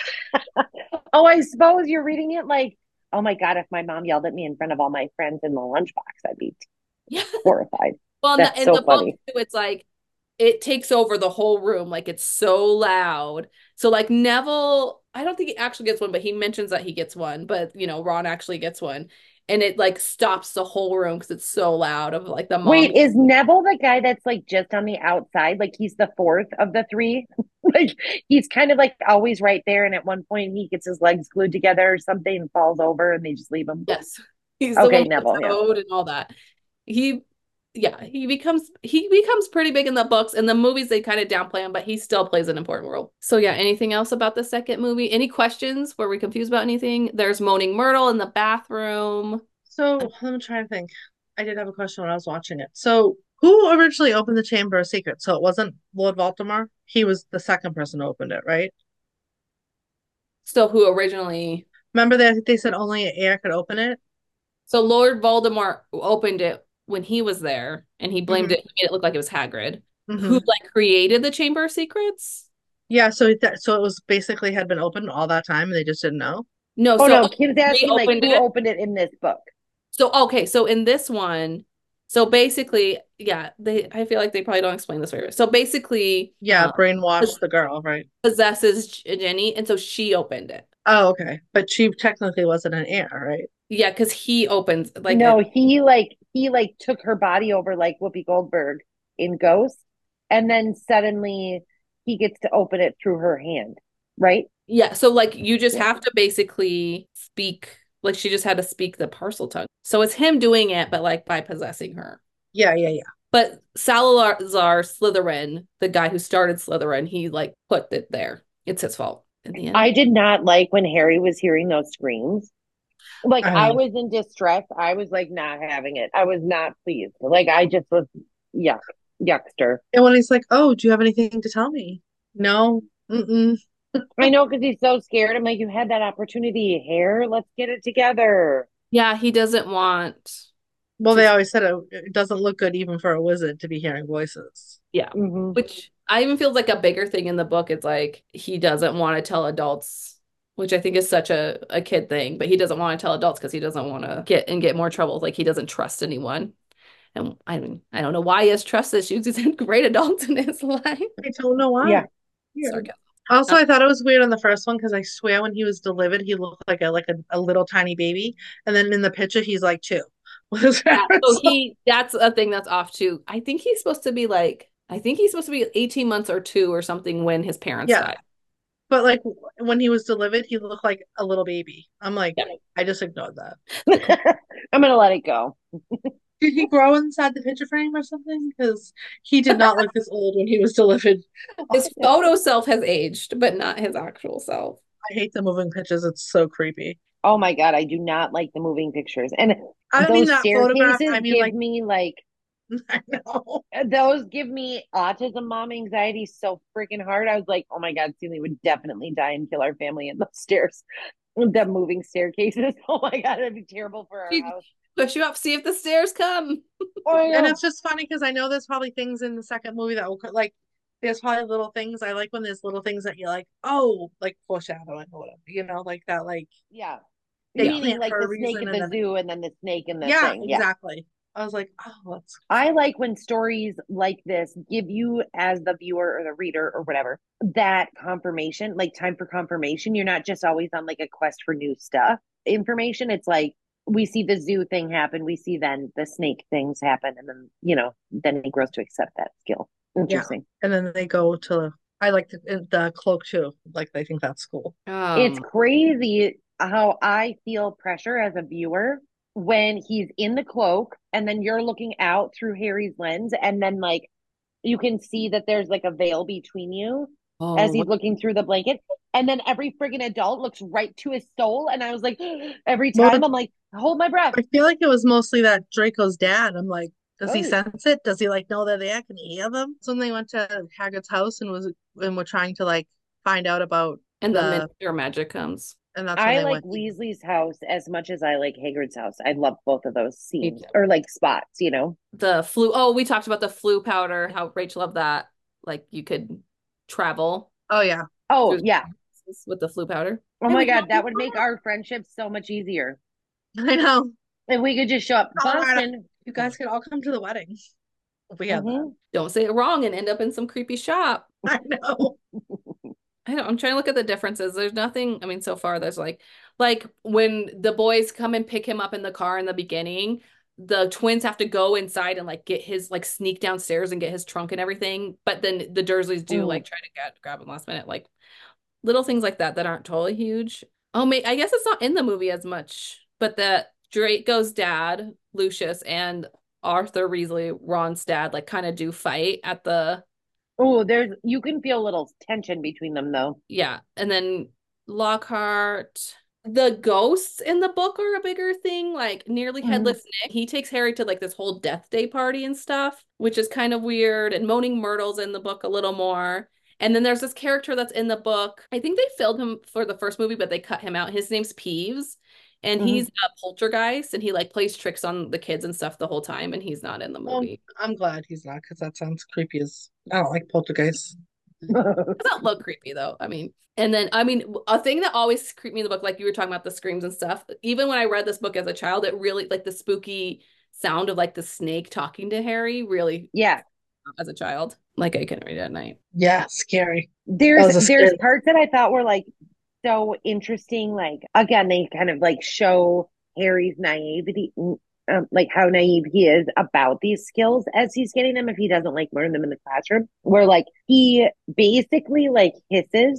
Oh, I suppose you're reading it like, oh my God, if my mom yelled at me in front of all my friends in the lunchbox, I'd be horrified. Well, that's in so the funny. book, it's like it takes over the whole room. Like it's so loud. So like Neville, I don't think he actually gets one, but he mentions that he gets one. But you know, Ron actually gets one. And it like stops the whole room because it's so loud of like the mom. Wait, is Neville the guy that's like just on the outside? Like he's the fourth of the three? Like he's kind of like always right there. And at one point he gets his legs glued together or something and falls over and they just leave him. Yes. He's okay, the one Neville, with the toad and all that. He becomes pretty big in the books. In the movies, they kind of downplay him, but he still plays an important role. So yeah, anything else about the second movie? Any questions? Were we confused about anything? There's Moaning Myrtle in the bathroom. So let me try to think. I did have a question when I was watching it. So who originally opened the Chamber of Secrets? So it wasn't Lord Voldemort? He was the second person who opened it, right? So who originally... Remember that they said only an heir could open it? So Lord Voldemort opened it when he was there, and he blamed it. He made it look like it was Hagrid, who like created the Chamber of Secrets. Yeah, so it was basically had been open all that time, and they just didn't know. No, Kim's asking like who opened it in this book. So okay, so in this one, so basically, yeah, I feel like they probably don't explain this very well. So basically, brainwashed the girl, right? Possesses Jenny, and so she opened it. Oh, okay, but she technically wasn't an heir, right? Yeah, because he opens like he took her body over like Whoopi Goldberg in Ghost, and then suddenly he gets to open it through her hand, right? Yeah, so like you just have to basically speak, like she just had to speak the Parseltongue. So it's him doing it, but like by possessing her. Yeah, yeah, yeah. But Salazar Slytherin, the guy who started Slytherin, he like put it there. It's his fault in the end. I did not like when Harry was hearing those screams. Like, I I know. was in distress. I was like not having it. I was not pleased. Like, I just was yuck, yuckster. And when he's like, "Oh, do you have anything to tell me?" No. Mm-mm. I know because he's so scared. I'm like, you had that opportunity, Harry. Let's get it together. Yeah, he doesn't want Well, to, they always said it doesn't look good even for a wizard to be hearing voices. yeah. Hmm. Which I even feels like a bigger thing in the book. It's like he doesn't want to tell adults, which I think is such a kid thing, but he doesn't want to tell adults because he doesn't want to get more trouble. Like he doesn't trust anyone. And I mean, I don't know why he has trust issues. He's had great adults in his life. I don't know why. Yeah. Weird. Sarcasm. Also, I thought it was weird on the first one because I swear when he was delivered, he looked like a little tiny baby, and then in the picture, he's like two. With his Yeah, so parents. that's a thing that's off too. I think he's supposed to be 18 months or two or something when his parents Yeah, died. but like when he was delivered, he looked like a little baby. I'm like, Yeah. I just ignored that. I'm gonna let it go. Did he grow inside the picture frame or something? Because he did not look this old when he was delivered. His photo self has aged, but not his actual self. I hate the moving pictures. It's so creepy. Oh my God, I do not like the moving pictures. And I don't mean those that photograph. staircases I mean give like me like, I know. those give me autism mom anxiety so freaking hard. I was like, oh my God, Celie would definitely die and kill our family in those stairs. The moving staircases. Oh my God, that'd be terrible for our She house. push you up, see if the stairs come. Oh, I And know. it's just funny because I know there's probably things in the second movie that will like. There's probably little things I like when there's little things that you're like, oh, like foreshadowing or whatever, like that, like Yeah. they Yeah. Meaning plant like for a the snake reason at and the then zoo and then the snake in the yeah, thing. Yeah. exactly. I was like, oh, that's I like when stories like this give you, as the viewer or the reader or whatever, that confirmation, like time for confirmation. You're not just always on like a quest for new stuff, information. It's like we see the zoo thing happen, we see then the snake things happen, and then, then he grows to accept that skill. yeah. Interesting. And then they go to. I like the cloak too. Like they think that's cool. It's crazy how I feel pressure as a viewer when he's in the cloak and then you're looking out through Harry's lens, and then like you can see that there's like a veil between you as Oh, he's looking through the blanket. And then every friggin' adult looks right to his soul. And I was like, every Well, time I'm like, hold my breath. I feel like it was mostly that Draco's dad. I'm like, does he Right. sense it? Does he like know they're there? Can he hear them? So when they went to Hagrid's house and were trying to like find out about and the the Minister of Magic comes. and that's when I they like went. Weasley's house as much as I like Hagrid's house. I love both of those Me scenes too. or like spots. The flu. Oh, we talked about the flu powder, how Rachel loved that. Like you could travel Oh yeah, Oh, through yeah. with the flu powder. Oh Hey, my we can God. all That would make our friendship so much easier. I know. If we could just show up. Colorado. Boston. You guys could all come to the wedding if we had that. Hmm. don't say it wrong and end up in some creepy shop. I know. I know. I'm trying to look at the differences. There's nothing. I mean, so far there's like when the boys come and pick him up in the car in the beginning, the twins have to go inside and like get his like sneak downstairs and get his trunk and everything. But then the Dursleys do Mm. like try to grab him last minute, like little things like that that aren't totally huge. Oh, I guess it's not in the movie as much, but that Draco's dad, Lucius, and Arthur Weasley, Ron's dad, like kind of do fight at the Oh, you can feel a little tension between them though. yeah, and then Lockhart. The ghosts in the book are a bigger thing, like Nearly Mhm. Headless Nick. He takes Harry to like this whole death day party and stuff, which is kind of weird. And Moaning Myrtle's in the book a little more. And then there's this character that's in the book. I think they filmed him for the first movie, but they cut him out. His name's Peeves, and he's Mhm. a poltergeist, and he like plays tricks on the kids and stuff the whole time, and he's not in the Well, movie. I'm glad he's not because that sounds creepy as I don't like poltergeists. Does not look creepy though. I mean, and then I mean, a thing that always creeped me in the book, like you were talking about the screams and stuff. Even when I read this book as a child, it really like the spooky sound of like the snake talking to Harry really Yeah. as a child. Like I couldn't read it at night. Yeah, scary. That There's was a there's scary. parts that I thought were like so interesting. Like again, they kind of like show Harry's naivety, like how naive he is about these skills as he's getting them if he doesn't like learn them in the classroom. Where like he basically like hisses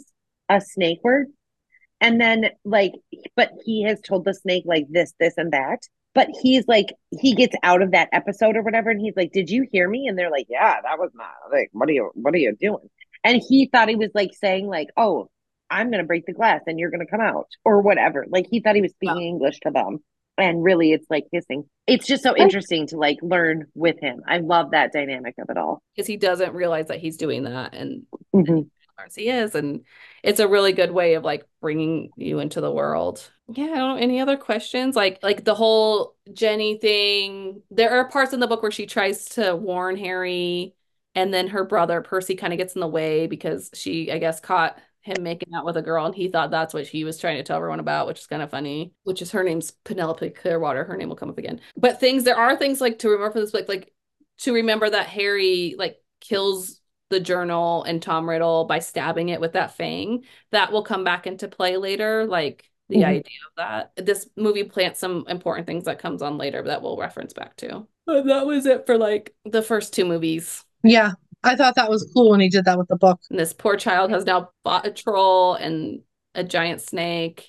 a snake word. And then like, but he has told the snake like this, and that. But he's like, he gets out of that episode or whatever, and he's like, "Did you hear me?" And they're like, "Yeah, that was not like, what are you doing?" And he thought he was like saying like, "Oh, I'm gonna break the glass and you're gonna come out," or whatever. Like he thought he was speaking English to them, and really, it's like hissing. It's just so interesting to like learn with him. I love that dynamic of it all because he doesn't realize that he's doing that, and mm-hmm. he is, and it's a really good way of like bringing you into the world. Yeah, I don't know, any other questions? Like the whole Jenny thing. There are parts in the book where she tries to warn Harry, and then her brother Percy kind of gets in the way because she, I guess, caught him making out with a girl, and he thought that's what he was trying to tell everyone about, which is kind of funny. Which is, her name's Penelope Clearwater. Her name will come up again. But there are things like to remember for this book, like to remember that Harry like kills the journal and Tom Riddle by stabbing it with that fang. That will come back into play later, like the idea of that. This movie plants some important things that comes on later that we'll reference back to. But that was it for like the first two movies. Yeah, I thought that was cool when he did that with the book. And this poor child has now bought a troll and a giant snake.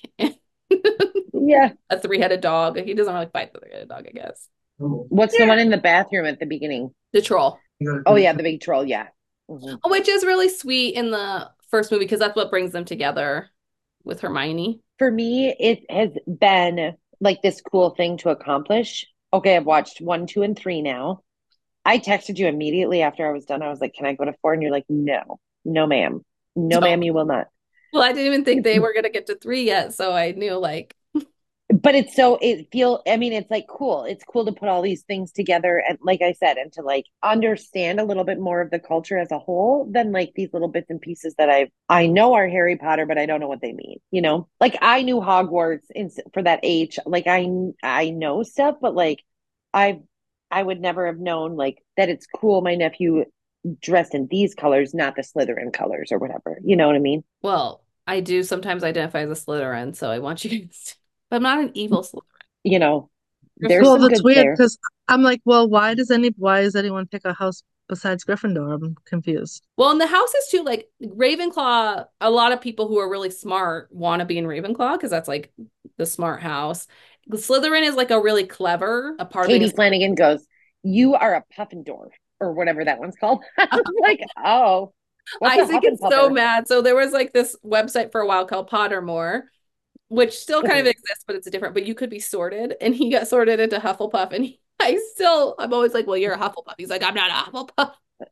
Yeah. A three-headed dog. He doesn't really fight the three-headed dog, I guess. What's the one in the bathroom at the beginning? The troll. Oh yeah, the big troll, yeah. Mm-hmm. Which is really sweet in the first movie because that's what brings them together with Hermione. For me, it has been like this cool thing to accomplish. Okay, I've watched 1, 2, and 3 now. I texted you immediately after I was done. I was like, "Can I go to 4?" And you're like, "No, no, ma'am, no, ma'am, you will not." Well, I didn't even think they were gonna get to 3 yet, so I knew like. But it's so it's like cool. It's cool to put all these things together, and like I said, and to like understand a little bit more of the culture as a whole than like these little bits and pieces that I know are Harry Potter, but I don't know what they mean. You know, like I knew Hogwarts for that age. Like I know stuff, but like I would never have known like that. It's cool. My nephew dressed in these colors, not the Slytherin colors or whatever. You know what I mean? Well, I do sometimes identify as a Slytherin, so I want you guys. But I'm not an evil Slytherin. You know, there's some that's good weird because I'm like, well, why does anyone pick a house besides Gryffindor? I'm confused. Well, in the houses too, like Ravenclaw, a lot of people who are really smart want to be in Ravenclaw because that's like the smart house. Slytherin is like a really clever, a part Katie of Flanagan goes, "You are a Puffendorf," or whatever that one's called. I was like, oh. Isaac is so mad. So there was like this website for a while called Pottermore, which still kind of exists, but it's different. But you could be sorted, and he got sorted into Hufflepuff, and I'm always like, well, you're a Hufflepuff. He's like, I'm not a Hufflepuff.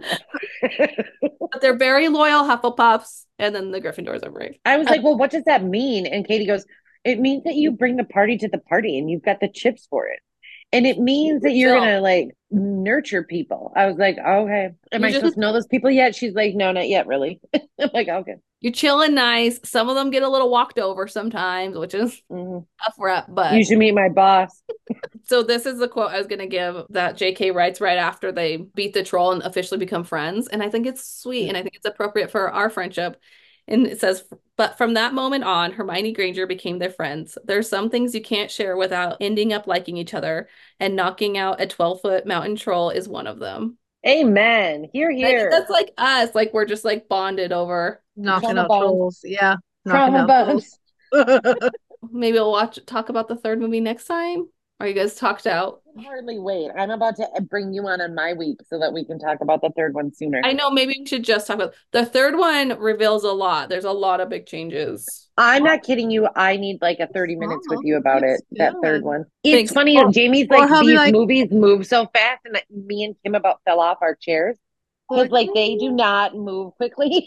But they're very loyal Hufflepuffs, and then the Gryffindors are brave. I was like, well, what does that mean? And Katie goes, it means that you bring the party to the party, and you've got the chips for it. And it means that you're going to like nurture people. I was like, okay. Am I supposed to know those people yet? She's like, no, not yet, really. I'm like, okay. You're chilling nice. Some of them get a little walked over sometimes, which is tough rep, but you should meet my boss. So this is the quote I was going to give that JK writes right after they beat the troll and officially become friends. And I think it's sweet and I think it's appropriate for our friendship. And it says, but from that moment on, Hermione Granger became their friends. There's some things you can't share without ending up liking each other, and knocking out a 12-foot mountain troll is one of them. Amen. Hear. That's like us. Like we're just like bonded over knocking out trolls. Yeah. Trauma bones. Maybe we'll talk about the third movie next time. Are you guys talked out? Hardly wait. I'm about to bring you on my week so that we can talk about the third one sooner. I know. Maybe we should just talk about the third one. Reveals a lot. There's a lot of big changes. I'm not kidding you. I need like a 30 minutes with you about it. That third one. It's funny. Jamie's like, these movies move so fast, and me and Kim about fell off our chairs because like they do not move quickly.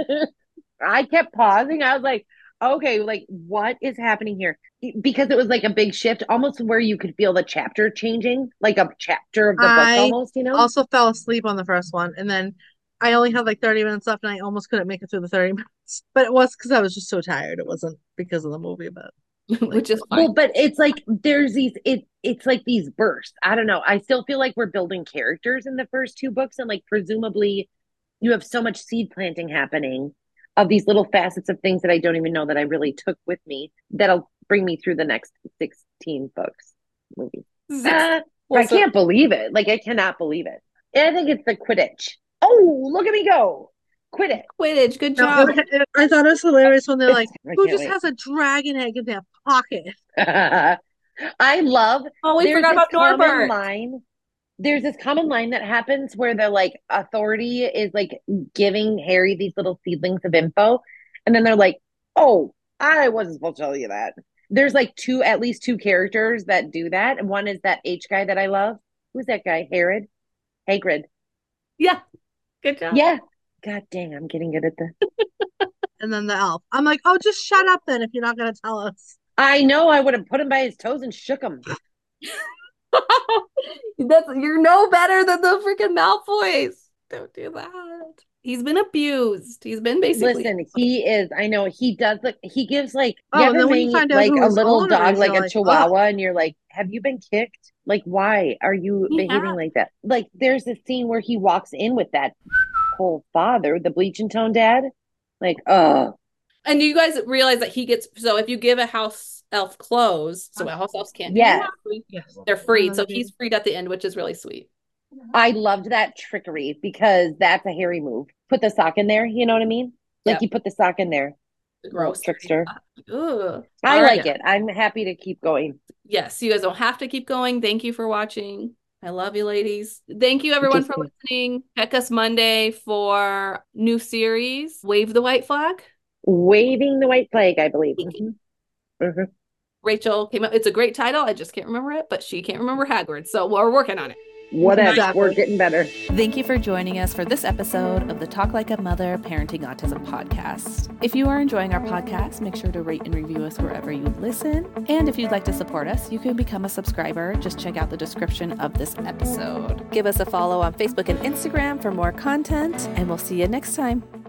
I kept pausing. I was like, okay, like what is happening here? Because it was like a big shift, almost where you could feel the chapter changing, like a chapter of the book almost, you know? Also fell asleep on the first one. And then I only had like 30 minutes left and I almost couldn't make it through the 30 minutes. But it was because I was just so tired. It wasn't because of the movie, but which is fine. Well, but it's like there's these it's like these bursts. I don't know. I still feel like we're building characters in the first two books, and like presumably you have so much seed planting happening of these little facets of things that I don't even know that I really took with me that'll bring me through the next 16 books movies. I can't believe it. Like I cannot believe it. And I think it's the Quidditch. Oh, look at me go. Quidditch. Good No, job. I thought it was hilarious when they're like, I who can't just wait. has a dragon egg in their pocket? I love. Oh, we there's forgot this about Norbert. common line. There's this common line that happens where the like authority is like giving Harry these little seedlings of info, and then they're like, "Oh, I wasn't supposed to tell you that." There's like at least two characters that do that. And one is that H guy that I love. Who's that guy? Hagrid. Yeah. Good job. Yeah. God dang, I'm getting good at this. And then the elf. I'm like, oh, just shut up then if you're not going to tell us. I know. I would have put him by his toes and shook him. You're no better than the freaking Malfoys. Don't do that. He's been abused. He's been basically. Listen, he is. I know he does. He gives like. Oh, you and ever then when you meet, find out like who a his little owner dog, is, like you're a like, Chihuahua, and you're like, "Have you been kicked? Like, why are you He behaving has. like that?" Like, there's a scene where he walks in with that whole father, the bleach and tone dad. Like, oh, And you guys realize that he gets, so if you give a house elf clothes, so house elves can't yes. Yes. they're freed. So he's freed at the end, which is really sweet. I loved that trickery because that's a Harry move. Put the sock in there. You know what I mean? Like Yep. you put the sock in there. Gross. Trickster. Ugh. I All like right. it. I'm happy to keep going. Yes, you guys don't have to keep going. Thank you for watching. I love you, ladies. Thank you, everyone, for listening. Check us Monday for new series, Wave the White Flag. Waving the white flag, I believe. Mm-hmm. Rachel came up. It's a great title. I just can't remember it, but she can't remember Hagrid. So we're working on it. Whatever. Exactly. We're getting better. Thank you for joining us for this episode of the Talk Like a Mother Parenting Autism podcast. If you are enjoying our podcast, make sure to rate and review us wherever you listen. And if you'd like to support us, you can become a subscriber. Just check out the description of this episode. Give us a follow on Facebook and Instagram for more content, and we'll see you next time.